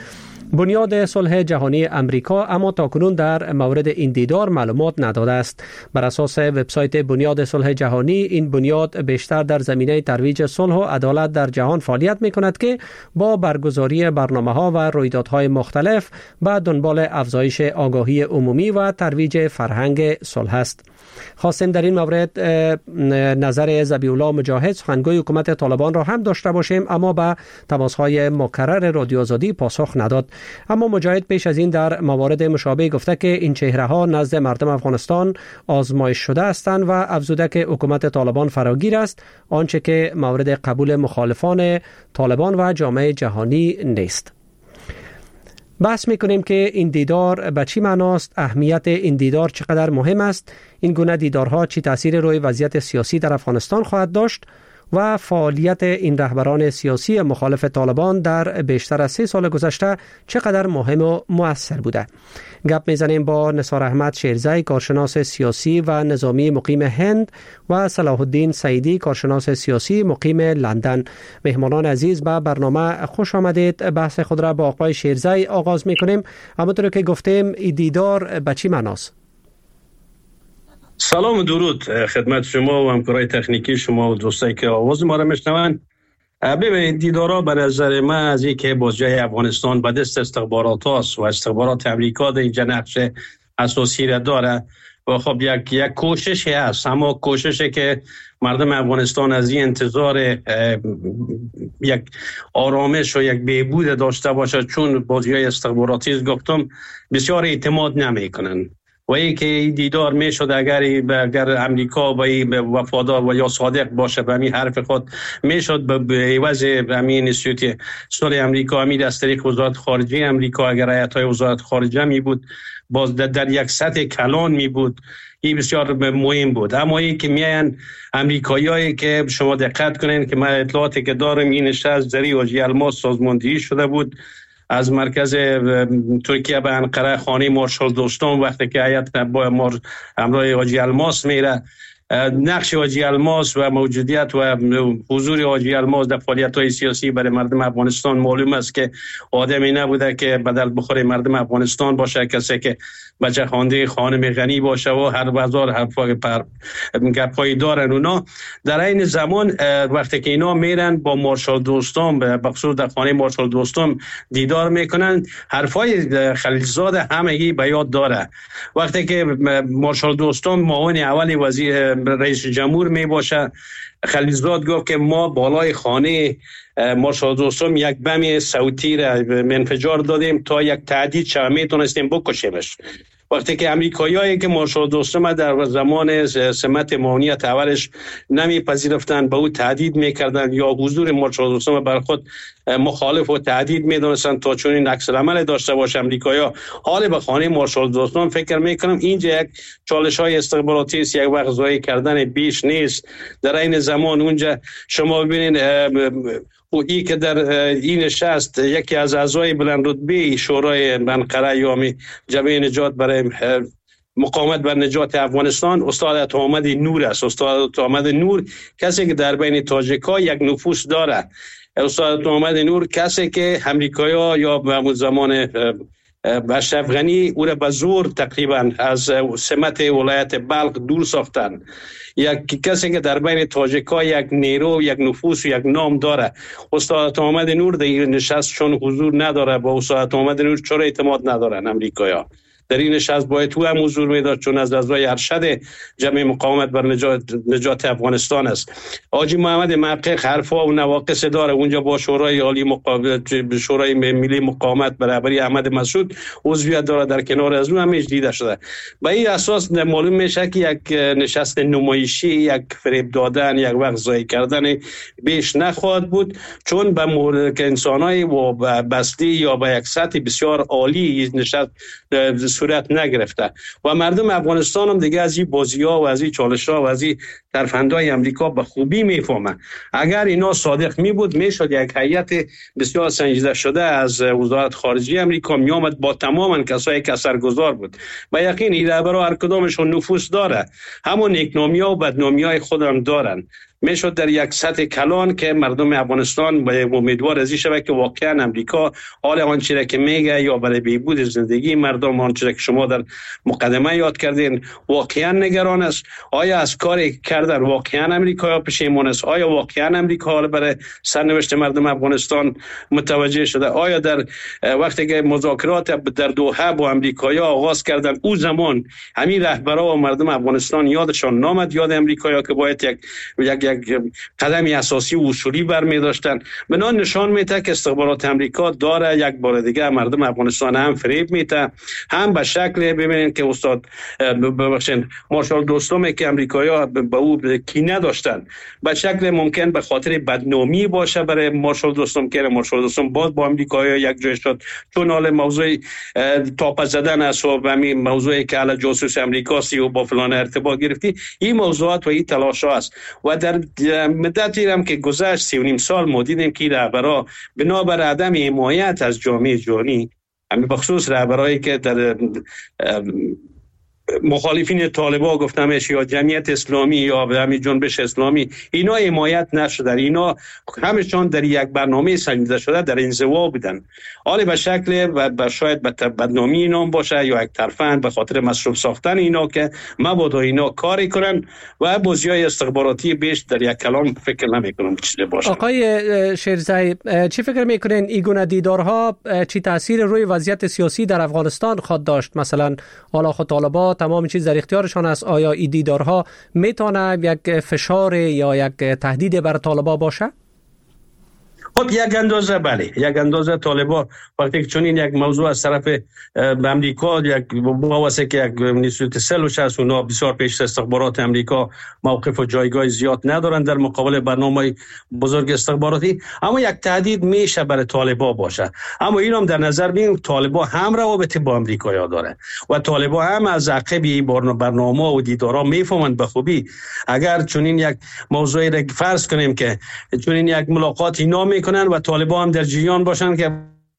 بنیاد صلح جهانی امریکا اما تاکنون در مورد این دیدار معلومات نداده است. بر اساس وبسایت بنیاد صلح جهانی، این بنیاد بیشتر در زمینه ترویج صلح و عدالت در جهان فعالیت می‌کند که با برگزاری برنامه‌ها و رویدادهای مختلف به دنبال افزایش آگاهی عمومی و ترویج فرهنگ صلح است. خواستیم در این مورد نظر ذبیح‌الله مجاهد، سخنگوی حکومت طالبان را هم داشته باشیم، اما به تماس‌های مکرر رادیو آزادی پاسخ نداد. اما مجاهد پیش از این در موارد مشابه گفته که این چهره‌ها نزد مردم افغانستان آزمایش شده هستند و افزوده که حکومت طالبان فراگیر است، آنچه که مورد قبول مخالفان طالبان و جامعه جهانی نیست. بحث میکنیم که این دیدار به چی معناست، اهمیت این دیدار چقدر مهم است، این گونه دیدارها چی تاثیر روی وضعیت سیاسی در افغانستان خواهد داشت و فعالیت این رهبران سیاسی مخالف طالبان در بیشتر از 3 سال گذشته چقدر مهم و مؤثر بوده. گپ میزنیم با نثار احمد شیرزی، کارشناس سیاسی و نظامی مقیم هند، و صلاح الدین سعیدی، کارشناس سیاسی مقیم لندن. مهمانان عزیز، به برنامه خوش آمدید. بحث خود را با آقای شیرزی آغاز میکنیم. همونطور که گفتیم این دیدار به چی معناست؟ سلام و درود خدمت شما و همکارای تکنیکی شما و دوستایی که آواز ما را میشنوند. ببینید، دیدارها به نظر من از این که بازجای افغانستان به دست استخبارات هاست و استخبارات امریکا در اینجا نقش اساسی را داره و خب یک کوششی هست، اما کوششی که مردم افغانستان از این انتظار یک آرامش و یک بهبود داشته باشه، چون بازجای استخباراتی گفتم بسیار اعتماد نمی کنن و ای که دیدار می شد اگر امریکا به وفادار و یا صادق باشه به همین حرف خود می شد به عوض همین انستیتوت صلح امریکا، همین از طریق وزارت خارجه امریکا، اگر هیئت‌های وزارت خارجه می بود باز در یک سطح کلان می بود، این بسیار مهم بود. اما این که میان امریکاییایی که شما دقت کنین که من اطلاعاتی که دارم این نشست در حاجی الماس سازماندهی شده بود از مرکز ترکیه به انقره، خانه مارشال دوستان، وقتی که هیئت با همراه حاجی الماس میره، نقش حاجی الماس و موجودیت و حضور حاجی الماس در فعالیت‌های سیاسی برای مردم افغانستان معلوم است که آدمی نبوده که بدل بخوره مردم افغانستان باشه، کسی که بچه خوانده خانم غنی باشه و هر بازار گپایی دارن. اونا در این زمان وقتی که اینا میرن با مارشال دوستان، به خصوص در خانه مارشال دوستان دیدار میکنن، حرفای خلیلزاد همگی به یاد داره. وقتی که مارشال دوستان معاون اول وزیر رئیس جمهور می باشه، خلیلزاد گفت که ما بالای خانه مارشال دوستان یک بم صوتی را انفجار دادیم تا یک تهدید شود، میتونستیم بکشیمش. وقتی که امریکاییایی که مارشال دوستان در زمان سمت معاونیت اولش نمیپذیرفتن، به او تهدید میکردن یا حضور مارشال دوستان بر خود مخالف و تهدید میدونستن تا چون این عکس العمل داشته باشه امریکایی‌ها، حال به خانه مارشال دوستان فکر میکنم اینجا یک چالش‌های استخباراتی است، یک وقت ضایع کردن بیش نیست. در این زمان اونجا شما ببینید او ای که در این نشست یکی از اعضای بلند رتبه شورای انقره یا جبهه نجات برای مقاومت بر نجات افغانستان استاد عطاحمد نور است. استاد عطاحمد نور کسی که در بین تاجیک‌ها یک نفوذ داره. استاد عطاحمد نور کسی که امریکایی‌ها یا به زمان اشرف غنی او را به زور تقریبا از سمت ولایت بلخ دور ساختن. یک کسی که در بین تاجیک‌ها یک نیرو، یک نفوذ و یک نام داره. استاد عطاحمد نور در این نشست چون حضور نداره، با استاد عطاحمد نور چرا اعتماد ندارن امریکایی‌ها؟ در این نشست باید تو هم حضور میداد چون از اعضای ارشد جمع مقاومت بر نجات افغانستان است. حاجی محمد محقق حرفا و نواقص داره، اونجا با شورای عالی شورای ملی مقاومت برابری احمد مسعود عضویت داره، در کنار از اون هم دیده شده. به این اساس معلوم میشه که یک نشست نمایشی، یک فریب دادن، یک وقت ضایع کردن بیش نخواهد بود، چون به مورد انسانای و بستی یا به یک سطح بسیار عالی نشست صورت نگرفته و مردم افغانستان هم دیگه از این بازی‌ها و از این چالش‌ها و از این ترفندهای امریکا به خوبی میفهمن. اگر اینا صادق می بود میشد یک هیئت بسیار سنجیده شده از وزارت خارجه امریکا می آمد با تمام کسایی که اثرگذار بود. با یقین این رهبرها هر کدامشون نفوذ داره، همون نیکنامی‌ها و بدنامی‌های خودم دارن. میشد در یک سطح کلان که مردم افغانستان باید امیدوار از این شود که واقعا امریکا حال آنچه را که میگه یا برای بهبود زندگی مردم، آنچه را که شما در مقدمه یاد کردین، واقعا نگران است. آیا از کاری کردن واقعا امریکا پشیمان است؟ آیا واقعا امریکا برای سرنوشت مردم افغانستان متوجه شده؟ آیا در وقتی که مذاکرات در دوحه با امریکایی‌ها آغاز کردن، او زمان همین رهبران و مردم افغانستان یادشان نامد، یاد امریکایی‌ها که باید یک قدم اساسی و اصولی برمی داشتن؟ بنا نشان میده که استخبارات امریکا داره یک بار دیگه مردم افغانستان هم فریب میده، هم به شکل ببینید که استاد ببخشید مارشال دوستم که امریکایی‌ها به او کینه داشتن، به شکل ممکن به خاطر بدنامی باشه برای مارشال دوستم که مارشال دوستم باز با امریکایی‌ها یک جای شد، چون حال موضوع تاپ زدن است و همین موضوعی که علی جاسوس امریکاسی و با فلان ارتباط گرفتی، این موضوعات و این تلاش‌ها است. و در مدتی هم که گذشت 3.5 سال ما دیدیم که رهبرا بنابر عدم حمایت از جامعه جهانی، همین بخصوص رهبرایی که در مخالفین طالبان گفتمش یا جمعیت اسلامی یا همین جنبش اسلامی، اینا حمایت نشدن، اینا همشون در یک برنامه سنجیده شده در انزوا بودن. حالا به شکل و شاید به بدنامی اینا باشه یا یک طرفن به خاطر مصروف ساختن اینا که مبادا اینا کاری کنن و بازیای استخباراتی بیش در یک کلام فکر نمی‌کنم چیزی باشه. آقای شیرزایی، چی فکر می‌کنین این گونه دیدارها چی تاثیر روی وضعیت سیاسی در افغانستان خواهد داشت؟ مثلا حالا خود طالبان تمام چیز در اختیارشان است، آیا این دیدارها میتونه یک فشار یا یک تهدید بر طالبان باشه؟ خب یک اندازه بله، یک اندازه طالبان وقتی که چنین یک موضوع از طرف امریکا یک واسه که یک نسبت سلوش است، اونا بسیار پیش استخبارات امریکا موقف و جایگاه زیاد ندارن در مقابل برنامه بزرگ استخباراتی، اما یک تهدید میشه برای طالبان باشه. اما اینم در نظر بگیریم طالبان هم روابط با امریکا داره و طالبان هم از عقب این برنامه و دیدارا میفهمند به خوبی. اگر چنین یک موضوعی را فرض کنیم که چنین یک ملاقات اینا میکنن و طالبان هم در جریان باشن که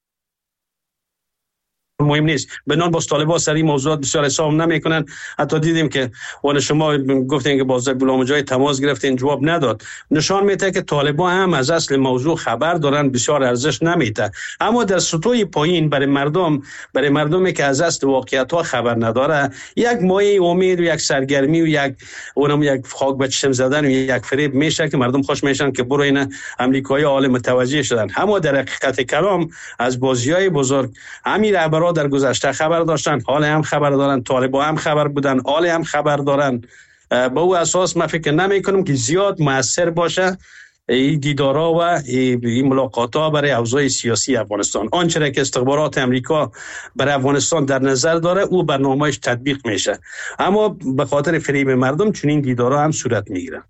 مهم نیست، بنان با طالبان سری موضوعات بسیار حساب نمیکنن. حتی دیدیم که وان شما گفتین که باز غلام جای تماس گرفتین جواب نداد، نشان میده که طالبان هم از اصل موضوع خبر دارن، بسیار ارزش نمیده. اما در سطوح پایین برای مردمی که از اصل واقعیت ها خبر نداره، یک مایه امید و یک سرگرمی و یک خاک به چشم زدن و یک فریب میشه که مردم خوش میشن که برو اینا امریکایی حال متوجه شدن. اما در حقیقت کلام از بازیای بزرگ همین رهبران در گذشته خبر داشتن، حال هم خبر دارن، طالبان هم خبر بودن، حال هم خبر دارن. با او اساس من فکر نمی کنم که زیاد مؤثر باشه این دیدارها و این ملاقات‌ها برای اوضاع سیاسی افغانستان. آنچه که استخبارات امریکا برای افغانستان در نظر داره او برنامه‌اش تطبیق میشه، اما به خاطر فریب مردم چنین دیدارها هم صورت میگیره.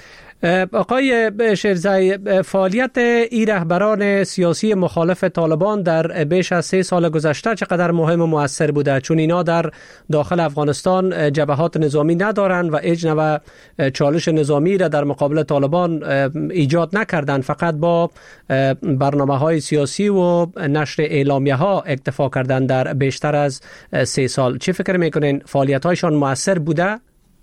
آقای شیرزایی، فعالیت این رهبران سیاسی مخالف طالبان در بیش از 3 سال گذشته چقدر مهم و مؤثر بوده؟ چون اینا در داخل افغانستان جبهات نظامی ندارن و هیچ نوع چالش نظامی را در مقابل طالبان ایجاد نکردن، فقط با برنامه‌های سیاسی و نشر اعلامیه‌ها اکتفا کردن در بیشتر از 3 سال. چی فکر میکنین فعالیت‌هایشان مؤثر بوده؟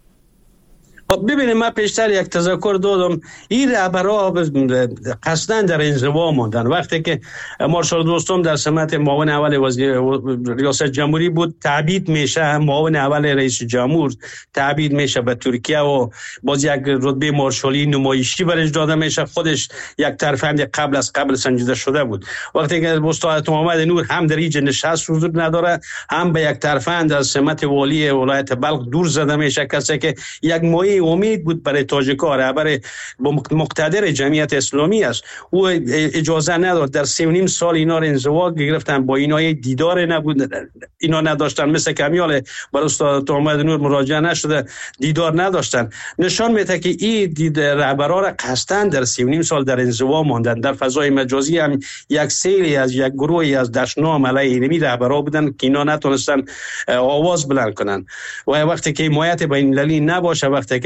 ببینید من پیشتر یک تذکر دادم، این رهبرها قصداً در انزوا ماندن. وقتی که مارشال دوستم در سمت معاون اول وزیر ریاست جمهوری بود، تعبید میشه معاون اول رئیس جمهور، تعبید میشه به ترکیه و باز یک رتبه مارشالی نمایشی برش داده میشه. خودش یک ترفند قبل سنجیده شده بود. وقتی که استاد محمد نور هم در اینجا نشست حضور نداره، هم به یک ترفند از سمت والی ولایت بلخ دور زده میشه، کسی که یک مایه امید بود برای تاجیک‌ها، رهبر مقتدر جمعیت اسلامی است. او اجازه نداد. در 3.5 سال اینا رو انزوا گرفتن، با اینا دیدار نبود، اینا نداشتن، مثل کمیال برای استاد محمد نور مراجعه نشده، دیدار نداشتن. نشان میده که این رهبرها را قصداً در 3.5 سال در انزوا ماندن. در فضای مجازی هم یک سیلی از یک گروهی از دشنام علیه اینمی رهبرها بودن که اینا نتونستن آواز بلند کنن. و وقتی که حمایت بین‌المللی نباشه، وقتی که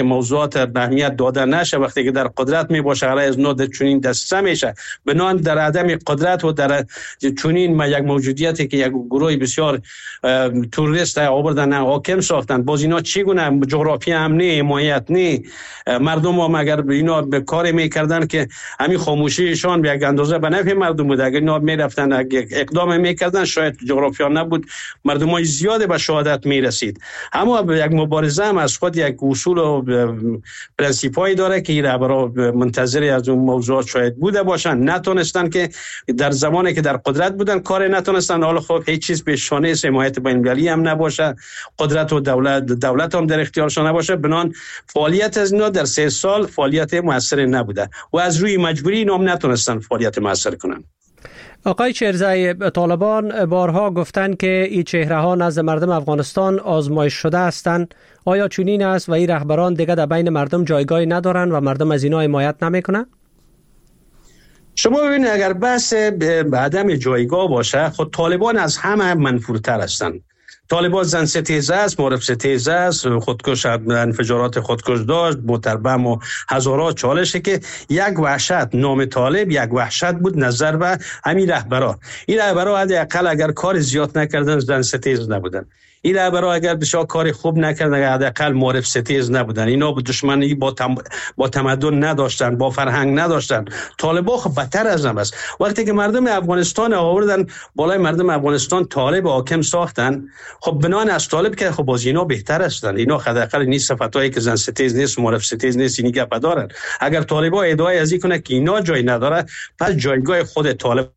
موضوعات اهمیت داده نشه، وقتی که در قدرت می باشه علیه از نو چنین دسته میشه. بنان در عدم قدرت و در چنین یک موجودیتی که یک گروه بسیار توریست آوردن حاکم ساختن، باز اینا چگونه جغرافی امنی حمایت نی مردم هم اگر اینا به کار میکردن که همین خاموشیشان به یک اندازه به نفع مردم بود، اگر اینا میرفتن اقدام میکردن شاید جغرافیا نبود، مردمای زیاد به شهادت میرسید. اما یک مبارزه هم از خود یک اصول و پرنسیپایی داره که اینا برای منتظری از اون موضوعات شاید بوده باشن، نتونستن که در زمانی که در قدرت بودن کار نتونستن. حالا خب هیچ چیز به شانه حمایت بین‌المللی هم نباشه، قدرت و دولت هم در اختیارشان نباشه، بنان فعالیت از اینا در 3 سال فعالیت موثر نبوده و از روی مجبوری اینا هم نتونستن فعالیت موثر کنن. آقای شیرزایی، طالبان بارها گفتند که این چهره ها نزد مردم افغانستان آزمایش شده هستند. آیا چنین است و این رهبران دیگه در بین مردم جایگاهی ندارن و مردم از اینا حمایت نمیکنن؟ شما ببینید اگر بحث عدم جایگاه باشه، خود طالبان از همه منفورتر هستند. طالبان زن ستیزه است، معرف ستیزه است، خودکش انفجارات خودکش داشت، متربم و هزارات چالشه که یک وحشت نام طالب یک وحشت بود نظر به همین رهبران. این رهبران حداقل اگر کار زیاد نکردن زن ستیز نبودن. این رهبران اگر بسیار کار خوب نکردن حداقل معرف ستیز نبودن. اینا با دشمنی با تمدن نداشتن، با فرهنگ نداشتن. طالبان خب بدتر از هم است. وقتی که مردم افغانستان آوردن بالای مردم افغانستان طالب حاکم ساختن، خب بنان از طالب که خب باز اینا بهتر هستن. اینا حداقل نیست صفاتایی که زن ستیز نیست، معرف ستیز نیست، اینی گپ دارن. اگر طالبان ادعای از این کنه که اینا جای نداره، پس جایگاه خود طالب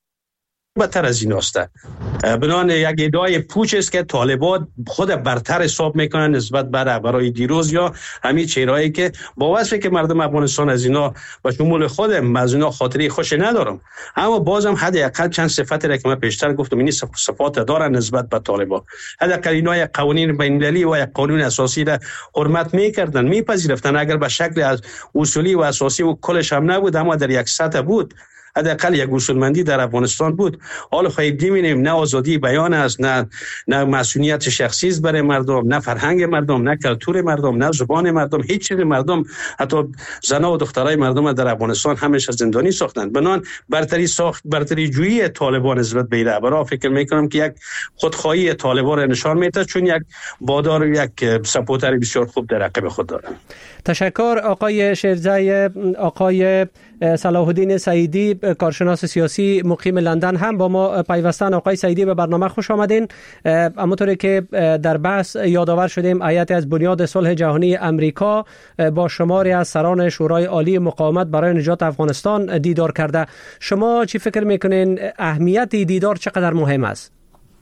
بدتر از این است. بنان یک ادعای پوچ است که طالبان خود برتر حساب میکنن نسبت به رهبرای دیروز یا همین چهرهایی که با وصفی که مردم افغانستان از اینا و شمول خودم از اینا خاطری خوش ندارم، اما بازم حداقل چند صفت را که من پیشتر گفتم این صفات دارن نسبت به طالبان. حداقل اینا یک قوانین بین‌المللی و یک قانون اساسی را حرمت میکردن، میپذیرفتن، اگر به شکل از اصولی و اساسی و کلش هم نبود اما در یک سطح بود، حداقل یک اصولمندی در افغانستان بود. حالا خیلی می‌بینیم نه آزادی بیان است، نه مسئولیت شخصی است برای مردم، نه فرهنگ مردم، نه کلتور مردم، نه زبان مردم، هیچ چیز مردم، حتی زنان و دخترای مردم در افغانستان همیشه زندانی ساختن. بنان برتری جویی طالبان نسبت به رهبران فکر میکنم که یک خودخواهی طالبان را نشان میده، چون یک بادار و یک سپورتر بسیار خوب در عقب خود دارن. تشکر آقای شیرزایی. آقای صلاح الدین سعیدی، کارشناس سیاسی مقیم لندن، هم با ما پیوستن. آقای سعیدی به برنامه خوش آمدین. همونطوری که در بحث یادآور شدیم، هیئتی از بنیاد صلح جهانی امریکا با شماری از سران شورای عالی مقاومت برای نجات افغانستان دیدار کرده. شما چی فکر میکنین اهمیت دیدار چقدر مهم است؟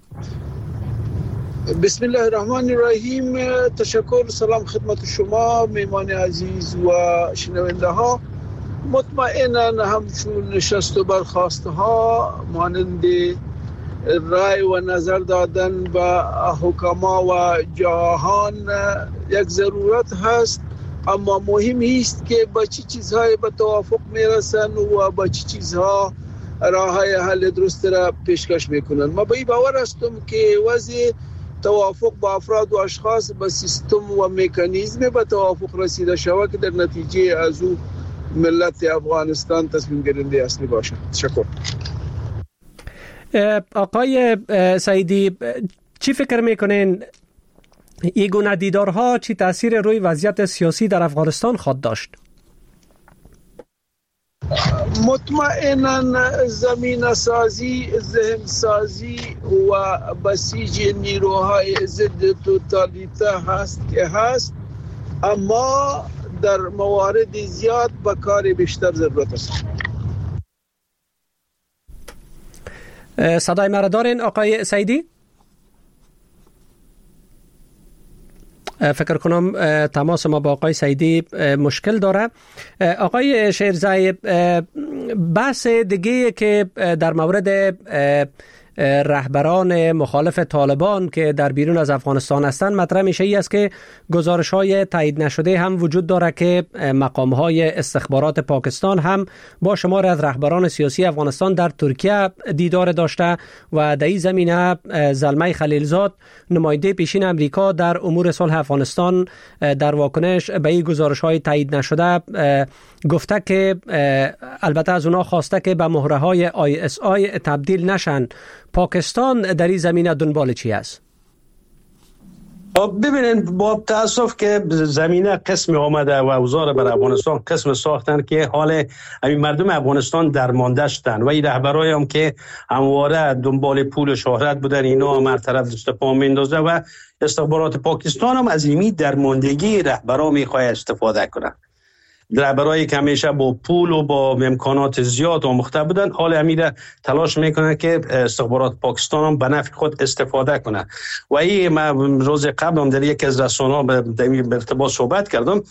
بسم الله الرحمن الرحیم. تشکر، سلام خدمت شما میمان عزیز و شنونده ها. مطمئنا همچون نشست و برخاست ها مانند رای و نظر دادن به حکما و جهان یک ضرورت هست، اما مهم است که با چه چیزهای به توافق میرسن و با چه چیزها راه های حل درست را پیشکش میکنن. ما به این باور هستم که وضع توافق با افراد و اشخاص با سیستم و مکانیزم به توافق رسیده شود که در نتیجه از او ملت افغانستان تصمیم گیرنده اصلی باشد. تشکر. آقای سعیدی، چی فکر میکنین این گونه دیدارها چی تاثیر روی وضعیت سیاسی در افغانستان خواهد داشت؟ مطمئنا زمین سازی، ذهن سازی و بسیج نیروهای ضد توتالیته هست که هست، اما در موارد زیاد به کار بیشتر ضرورت است. صدای مرا دارین آقای سعیدی؟ فکر کنم تماس ما با آقای سعیدی مشکل داره. آقای شیرزایی، بحث دیگه که در مورد رهبران مخالف طالبان که در بیرون از افغانستان هستند مطرح میشه ای است که گزارش‌های تایید نشده هم وجود داره که مقام‌های استخبارات پاکستان هم با شمار از رهبران سیاسی افغانستان در ترکیه دیدار داشته و در این زمینه زلمه خلیلزاد نماینده پیشین امریکا در امور صلح افغانستان در واکنش به این گزارش‌های تایید نشده گفته که البته از اونا خواسته که به مهره‌های ISI تبدیل نشن. پاکستان در این زمینه دنبال چی است؟ ببینید با تاسف که زمینه قسم آمده و اوزار بر افغانستان قسم ساختن که حال مردم افغانستان درمانده شدن و این رهبرای هم که همواره دنبال پول و شهرت بودن اینا هم هر طرف دست پا میندازه و استخبارات پاکستان هم از این درماندگی رهبرا میخواد استفاده کنن. رهبرایی که همیشه با پول و با امکانات زیاد آموخته بودن حال امیر تلاش میکنه که استخبارات پاکستان هم به نفع خود استفاده کنه و این من روز قبل هم در یک از رسانه‌ها به ارتباط صحبت کردم.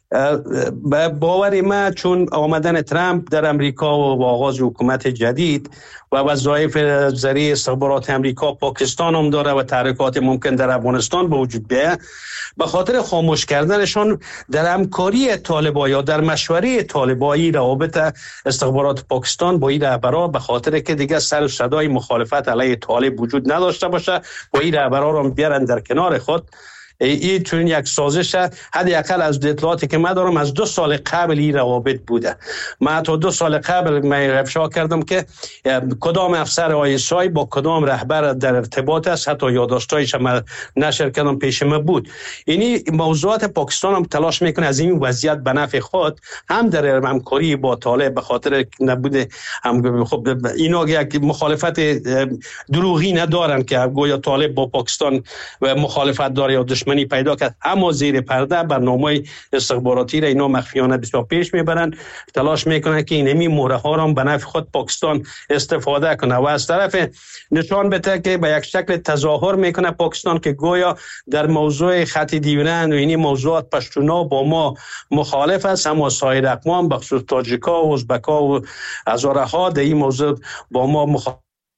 باور ما چون آمدن ترامپ در امریکا و آغاز حکومت جدید و وظایف ذریع استخبارات امریکا پاکستان هم داره و تحریکات ممکن در افغانستان به وجود بیاید به خاطر خاموش کردنشان در همکاری طالبا یا در مشوره طالبایی روابط استخبارات پاکستان با این رهبرا به خاطر که دیگه سر و صدای مخالفت علیه طالب وجود نداشته باشه و این رهبرا رو بیارن در کنار خود. این چون یک سازش حداقل از اطلاعاتی که من دارم از 2 سال قبل این روابط بوده. من تا 2 سال قبل من افشا کردم که کدام افسر آیسای با کدام رهبر در ارتباط است، حتی یادداشتایش من نشر کردم پیش من بود. یعنی موضوعات پاکستان هم تلاش میکنه از این وضعیت به نفع خود هم در همکاری با طالب به خاطر نبوده هم خب اینا یک مخالفت دروغی ندارن که گویا طالب با پاکستان مخالفت داره یا دشمنی پیدا کرد، اما زیر پرده برنامه استخباراتی را اینا مخفیانه بسیار پیش میبرن، تلاش میکنن که اینمی موره ها را به نفع خود پاکستان استفاده کنه و از طرف نشان بده که به یک شکل تظاهر میکنه پاکستان که گویا در موضوع خط دیورند و اینی موضوعات پشتونا با ما مخالف است، اما سایر اقوام بخصوص تاجیکا و ازبکا و هزاره ها در این موضوع با ما مخالف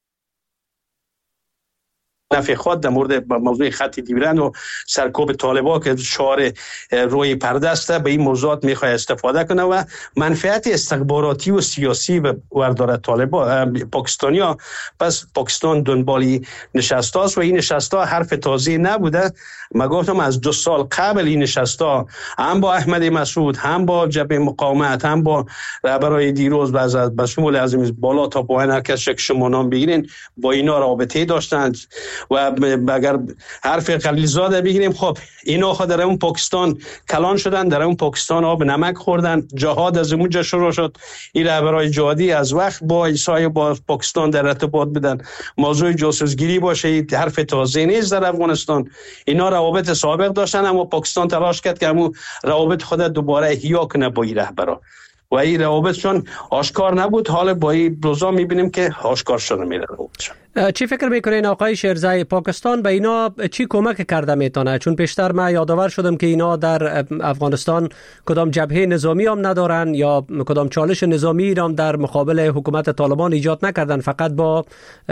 نفع خود در مورد موضوع خط دیورند و سرکوب طالبان که شعار روی پرده است به این موضوعات میخواد استفاده کنه و منفعت استخباراتی و سیاسی به ورداره طالبان پاکستانیا. پس پاکستان دنبالی نشسته است و این نشسته حرف تازه نبوده. من گفتم از 2 سال قبل این نشسته هم با احمد مسعود هم با جبهه مقاومت هم با رهبرای دیروز و شمول از بالا تا پایین هر کس که شما نام بگیرین با اینا رابطه داشتند و اگر حرف خلیلزاده بگیریم خب اینا خود در اون پاکستان کلان شدن، در اون پاکستان آب نمک خوردن، جهاد از اونجا شروع شد. این رهبرای جهادی از وقت با عیسی با پاکستان در ارتباط بودن. موضوع جاسوسگیری باشه حرف تازه نیست در افغانستان. اینا روابط سابق داشتن اما پاکستان تلاش کرد که همون روابط خود دوباره احیا کنه با این رهبرا و این روابطشون آشکار نبود. حالا با این روزا میبینیم که آشکار شده میره روابطشون. چی فکر میکنین آقای شیرزای پاکستان به اینا چی کمک کرده میتونه؟ چون پیشتر من یادآور شدم که اینا در افغانستان کدام جبهه نظامی هم ندارن یا کدام چالش نظامی هم در مقابل حکومت طالبان ایجاد نکردن، فقط با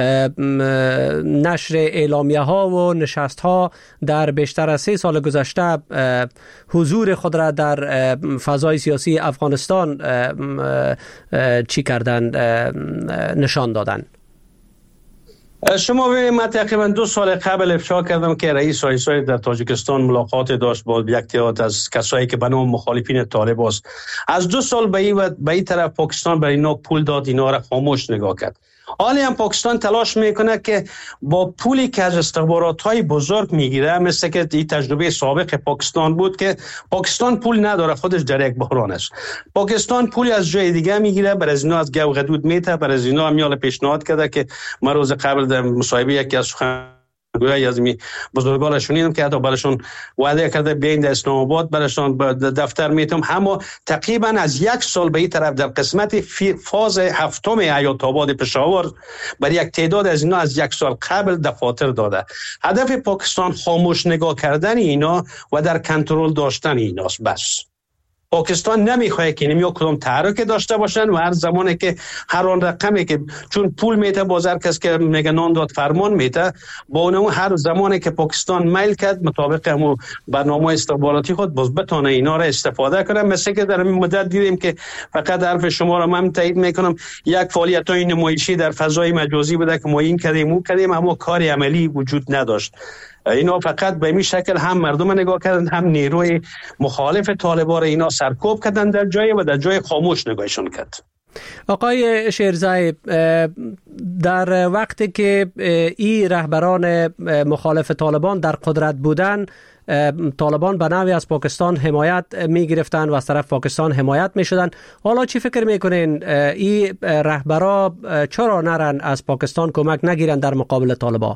نشر اعلامیه ها و نشست ها در بیشتر از 3 سال گذشته حضور خود را در فضای سیاسی افغانستان چی کردن نشان دادن. شما ببینید من تقریبا 2 سال قبل افشا کردم که رئیس آیسای در تاجیکستان ملاقات داشت با یک تعداد از کسایی که به نام مخالفین طالب است. از 2 سال به این طرف پاکستان برای اینا پول داد، اینا را خاموش نگاه کرد. حالی هم پاکستان تلاش میکنه که با پولی که از استخبارات‌های بزرگ میگیره، مثل که این تجربه سابق پاکستان بود که پاکستان پول نداره، خودش در یک بحران است. پاکستان پولی از جای دیگه میگیره، برای از اینا از گو غدود میته، برای از اینا میال پیشنهاد کرده که من روز قبل در مصاحبه یکی از گویا از می بزرگان شنیدم که حتی براشون وعده کرده بیاین در اسلام آباد براشون دفتر میتم. اما تقریبا از 1 سال به این طرف در قسمت فاز 7 حیات آباد پشاور برای یک تعداد از اینا از 1 سال قبل دفاتر داده. هدف پاکستان خاموش نگاه کردن اینا و در کنترل داشتن ایناست بس. پاکستان نمیخواد که نمیو کدام تحرک داشته باشن و هر زمانی که هر آن رقمی که چون پول میته بازار کس که میگه نان داد فرمان میته با اون هر زمانی که پاکستان میل کرد مطابق همون برنامه استخباراتی خود باز بتونه اینا را استفاده کنه. مثل که در این مدت دیدیم که فقط حرف شما را من تایید میکنم یک فعالیت‌های نمایشی در فضای مجازی بوده که ما این کردیم اون کردیم اما کار عملی وجود نداشت. اینا فقط به این شکل هم مردم نگاه کردن هم نیروی مخالف طالبان اینا سرکوب کردن در جای و در جای خاموش نگاهشون کرد. آقای شیرزای، در وقتی که این رهبران مخالف طالبان در قدرت بودن طالبان به نوعی از پاکستان حمایت می گرفتن و از طرف پاکستان حمایت می شدن. حالا چی فکر میکنین این رهبرا چرا نرن از پاکستان کمک نگیرن در مقابل طالبان؟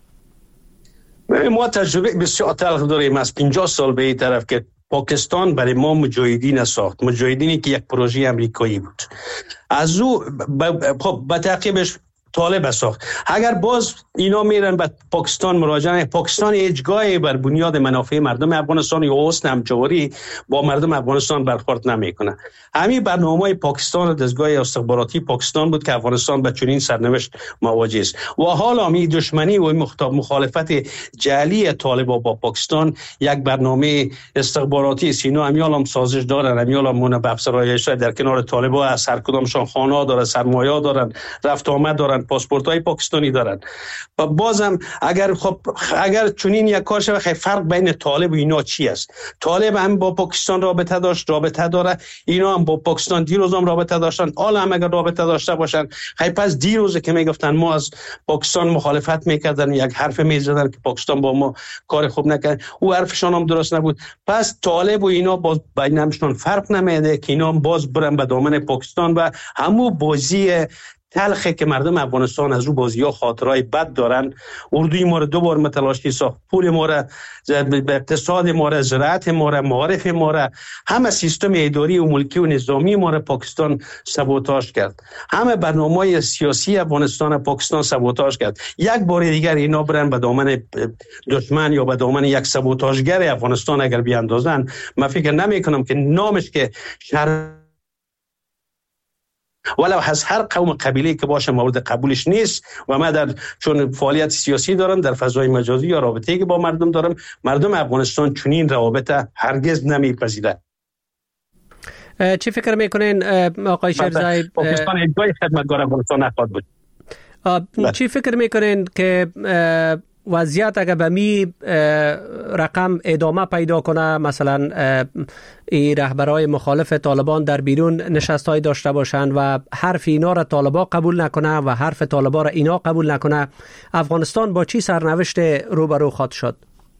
ما تجربه بسیار تلخ داریم از 50 سال به این طرف که پاکستان برای ما مجاهدین ساخت، مجاهدینی که یک پروژه امریکایی بود. از او به تعقیبش طالب ساخت. اگر باز اینا میرن به پاکستان مراجعه، پاکستان هیچگاهی بر بنیاد منافع مردم افغانستان یا حسن همجواری با مردم افغانستان برخورد نمیکنه. همین برنامه پاکستان و دستگاه استخباراتی پاکستان بود که افغانستان به چنین سرنوشت مواجه است و حالا می دشمنی و مخالفت جعلی طالبان با پاکستان یک برنامه استخباراتی است. اینا هم سازش دارن، هم منبع افسرایش در کنار طالبان از هر کدامشان خانه داره، سرمایه دارن، رفت آمد دارن، پاسپورت های پاکستانی دارن. و بازم اگر چنین یک کار شود فرق بین طالب و اینا چی است؟ طالب هم با پاکستان رابطه داره، اینا هم با پاکستان دیروز هم رابطه داشتن، حالا هم اگر رابطه داشته باشن پس دیروز که میگفتن ما از پاکستان مخالفت میکردن یک حرف میزدن که پاکستان با ما کار خوب نکرد، او حرفشان هم درست نبود. پس طالب و اینا باز بینشون فرق نمیده که اینا باز برن به دامن پاکستان و همون بازی تلخه که مردم افغانستان از رو بازی‌ها خاطرهای بد دارن. اردوی ما رو 2 بار متلاشی ساخت، پول ما رو، اقتصاد ما رو، زراعت ما رو، معارف ما رو، همه سیستم اداری و ملکی و نظامی ما رو پاکستان سابوتاژ کرد. همه برنامه‌های سیاسی افغانستان پاکستان سابوتاژ کرد. یک بار دیگر اینا برن به دامن دشمن یا به دامن یک سابوتاژگر افغانستان اگر بیاندازن، من فکر نمی‌کنم که نامش که ولو از هر قوم قبیله که باشه مورد قبولش نیست و من چون فعالیت سیاسی دارم در فضای مجازی یا رابطه‌ای که با مردم دارم، مردم افغانستان چنین روابط هرگز نمیپذیرند. چی فکر میکنین آقای شیرزای؟ پاکستان ادعای خدمتگار افغانستان نخواهد بود. چی فکر میکنین که وضعیت اگر به می رقم ادامه پیدا کنه، مثلا این رهبرای مخالف طالبان در بیرون نشست‌های داشته باشند و حرف اینا را طالبان قبول نکنه و حرف طالبان را اینا قبول نکنه، افغانستان با چی سرنوشت روبرو خواهد شد؟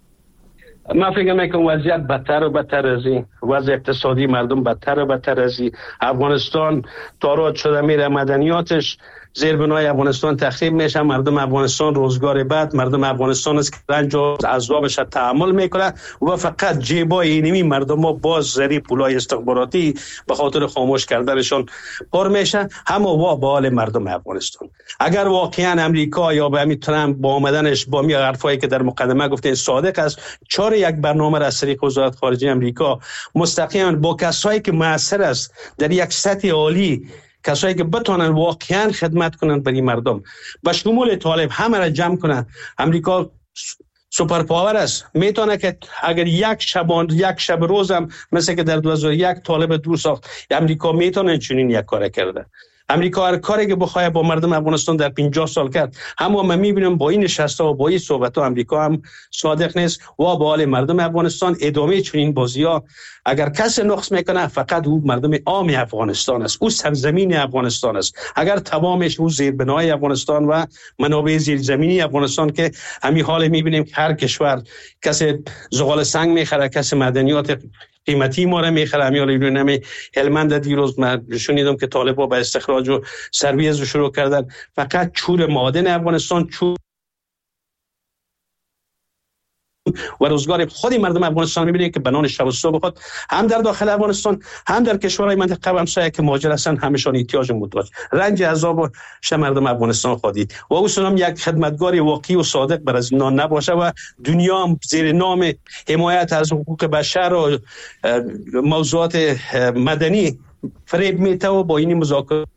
من فکر میکنم وضعیت بدتر و بدتر از این، وضع اقتصادی مردم بدتر و بدتر از این. افغانستان تاراج شده میره، مدنیاتش زیربنای افغانستان تخریب میشه، مردم افغانستان روزگار بعد مردم افغانستان است که رنج و عذابش تحمل میکنه و فقط جیبای اینمی مردم ها باز زری پولای استخباراتی به خاطر خاموش کردنشون پر میشه، همه با حال مردم افغانستان. اگر واقعا امریکا یا به همین ترامپ با آمدنش با می حرفایی که در مقدمه گفتین صادق است، چاره یک برنامه را از طریق وزارت خارجه امریکا مستقیما با کسایی که مؤثر است در یک سطح عالی، کسایی که بتونن واقعا خدمت کنن برای مردم به شمول طالب همه را جمع کنن. امریکا سوپر پاور است، میتونه که اگر یک شب روزم مثل که در 2001 طالب دور ساخت، امریکا میتونه چنین یک کار کرده. امریکا هر کاری که بخواد با مردم افغانستان در 50 سال کرد، اما من میبینم با این نشست‌ها و با این صحبت‌ها امریکا هم صادق نیست و با حال مردم افغانستان ادامه چنین بازی‌ها اگر کسی نقص میکنه فقط او مردم عام افغانستان است، او سرزمین افغانستان است. اگر تمامش او زیربنای افغانستان و منابع زیرزمینی افغانستان که همین حال میبینیم که هر کشور کسی زغال سنگ میخره، کسی معدنیات قیمتی ما را میخره. همیال هلمند دیروز من شنیدم که طالبان به استخراج و سرویز شروع کردن. فقط چور معادن افغانستان، چور و روزگار خود مردم افغانستان می‌بینید که بنان شب و صبح خود هم در داخل افغانستان هم در کشورهای منطقه و همسایه که مهاجر هستند همشان احتیاج مدت رنج عذاب مردم افغانستان خودی و او سلام یک خدمتگار واقعی و صادق بر از اینا نباشه و دنیا هم زیر نام حمایت از حقوق بشر و موضوعات مدنی فریب میته و با این مذاکره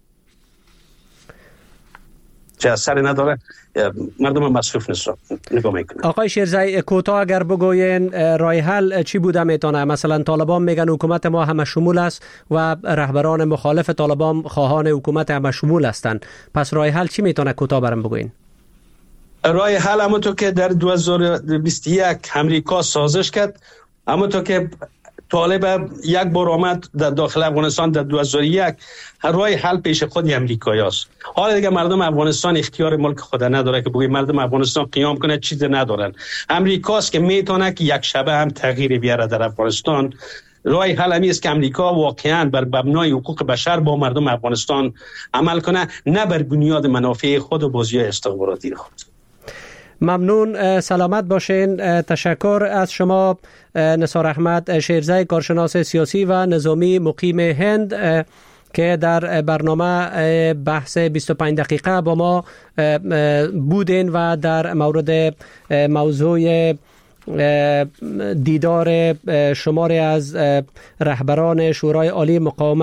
چه اثر نداره مردم مصروف نیستن نگاه میکنن. آقای شیرزایی کوتاه اگر بگوین راه حل چی بوده میتونه؟ مثلا طالبان میگن حکومت ما همه شمول است و رهبران مخالف طالبان خواهان حکومت همه شمول هستند، پس راه حل چی میتونه کوتاه برام بگوین؟ راه حل همونطور که در 2021 امریکا سازش کرد، همونطور که طالب یک بار آمد در داخل افغانستان در 2001 راه حل پیش خود امریکایی است. حالا دیگه مردم افغانستان اختیار ملک خود نداره که بگه مردم افغانستان قیام کنه، چیزی ندارن. امریکاست که میتونه که یک شبه هم تغییر بیاره در افغانستان. راه حل همی است که امریکا واقعا بر مبنای حقوق بشر با مردم افغانستان عمل کنه، نه بر بنیاد منافع خود و بازی استخباراتی خود. ممنون، سلامت باشین. تشکر از شما نثار احمد شیرزایی، کارشناس سیاسی و نظامی مقیم هند که در برنامه بحث 25 دقیقه با ما بودین و در مورد موضوع دیدار شماری از رهبران شورای عالی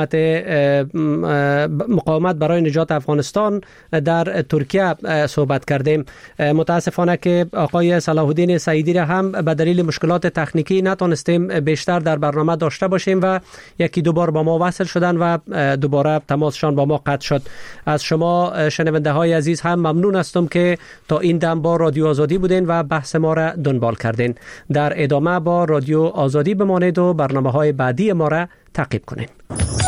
مقاومت برای نجات افغانستان در ترکیه صحبت کردیم. متاسفانه که آقای صلاح الدین سعیدی را هم به دلیل مشکلات تکنیکی نتونستیم بیشتر در برنامه داشته باشیم و یکی دو بار با ما وصل شدن و دوباره تماسشان با ما قطع شد. از شما شنونده های عزیز هم ممنون هستم که تا این دم با رادیو آزادی بودین و بحث ما را دنبال کردین. در ادامه با رادیو آزادی بمانید و برنامه‌های بعدی ما را تعقیب کنید.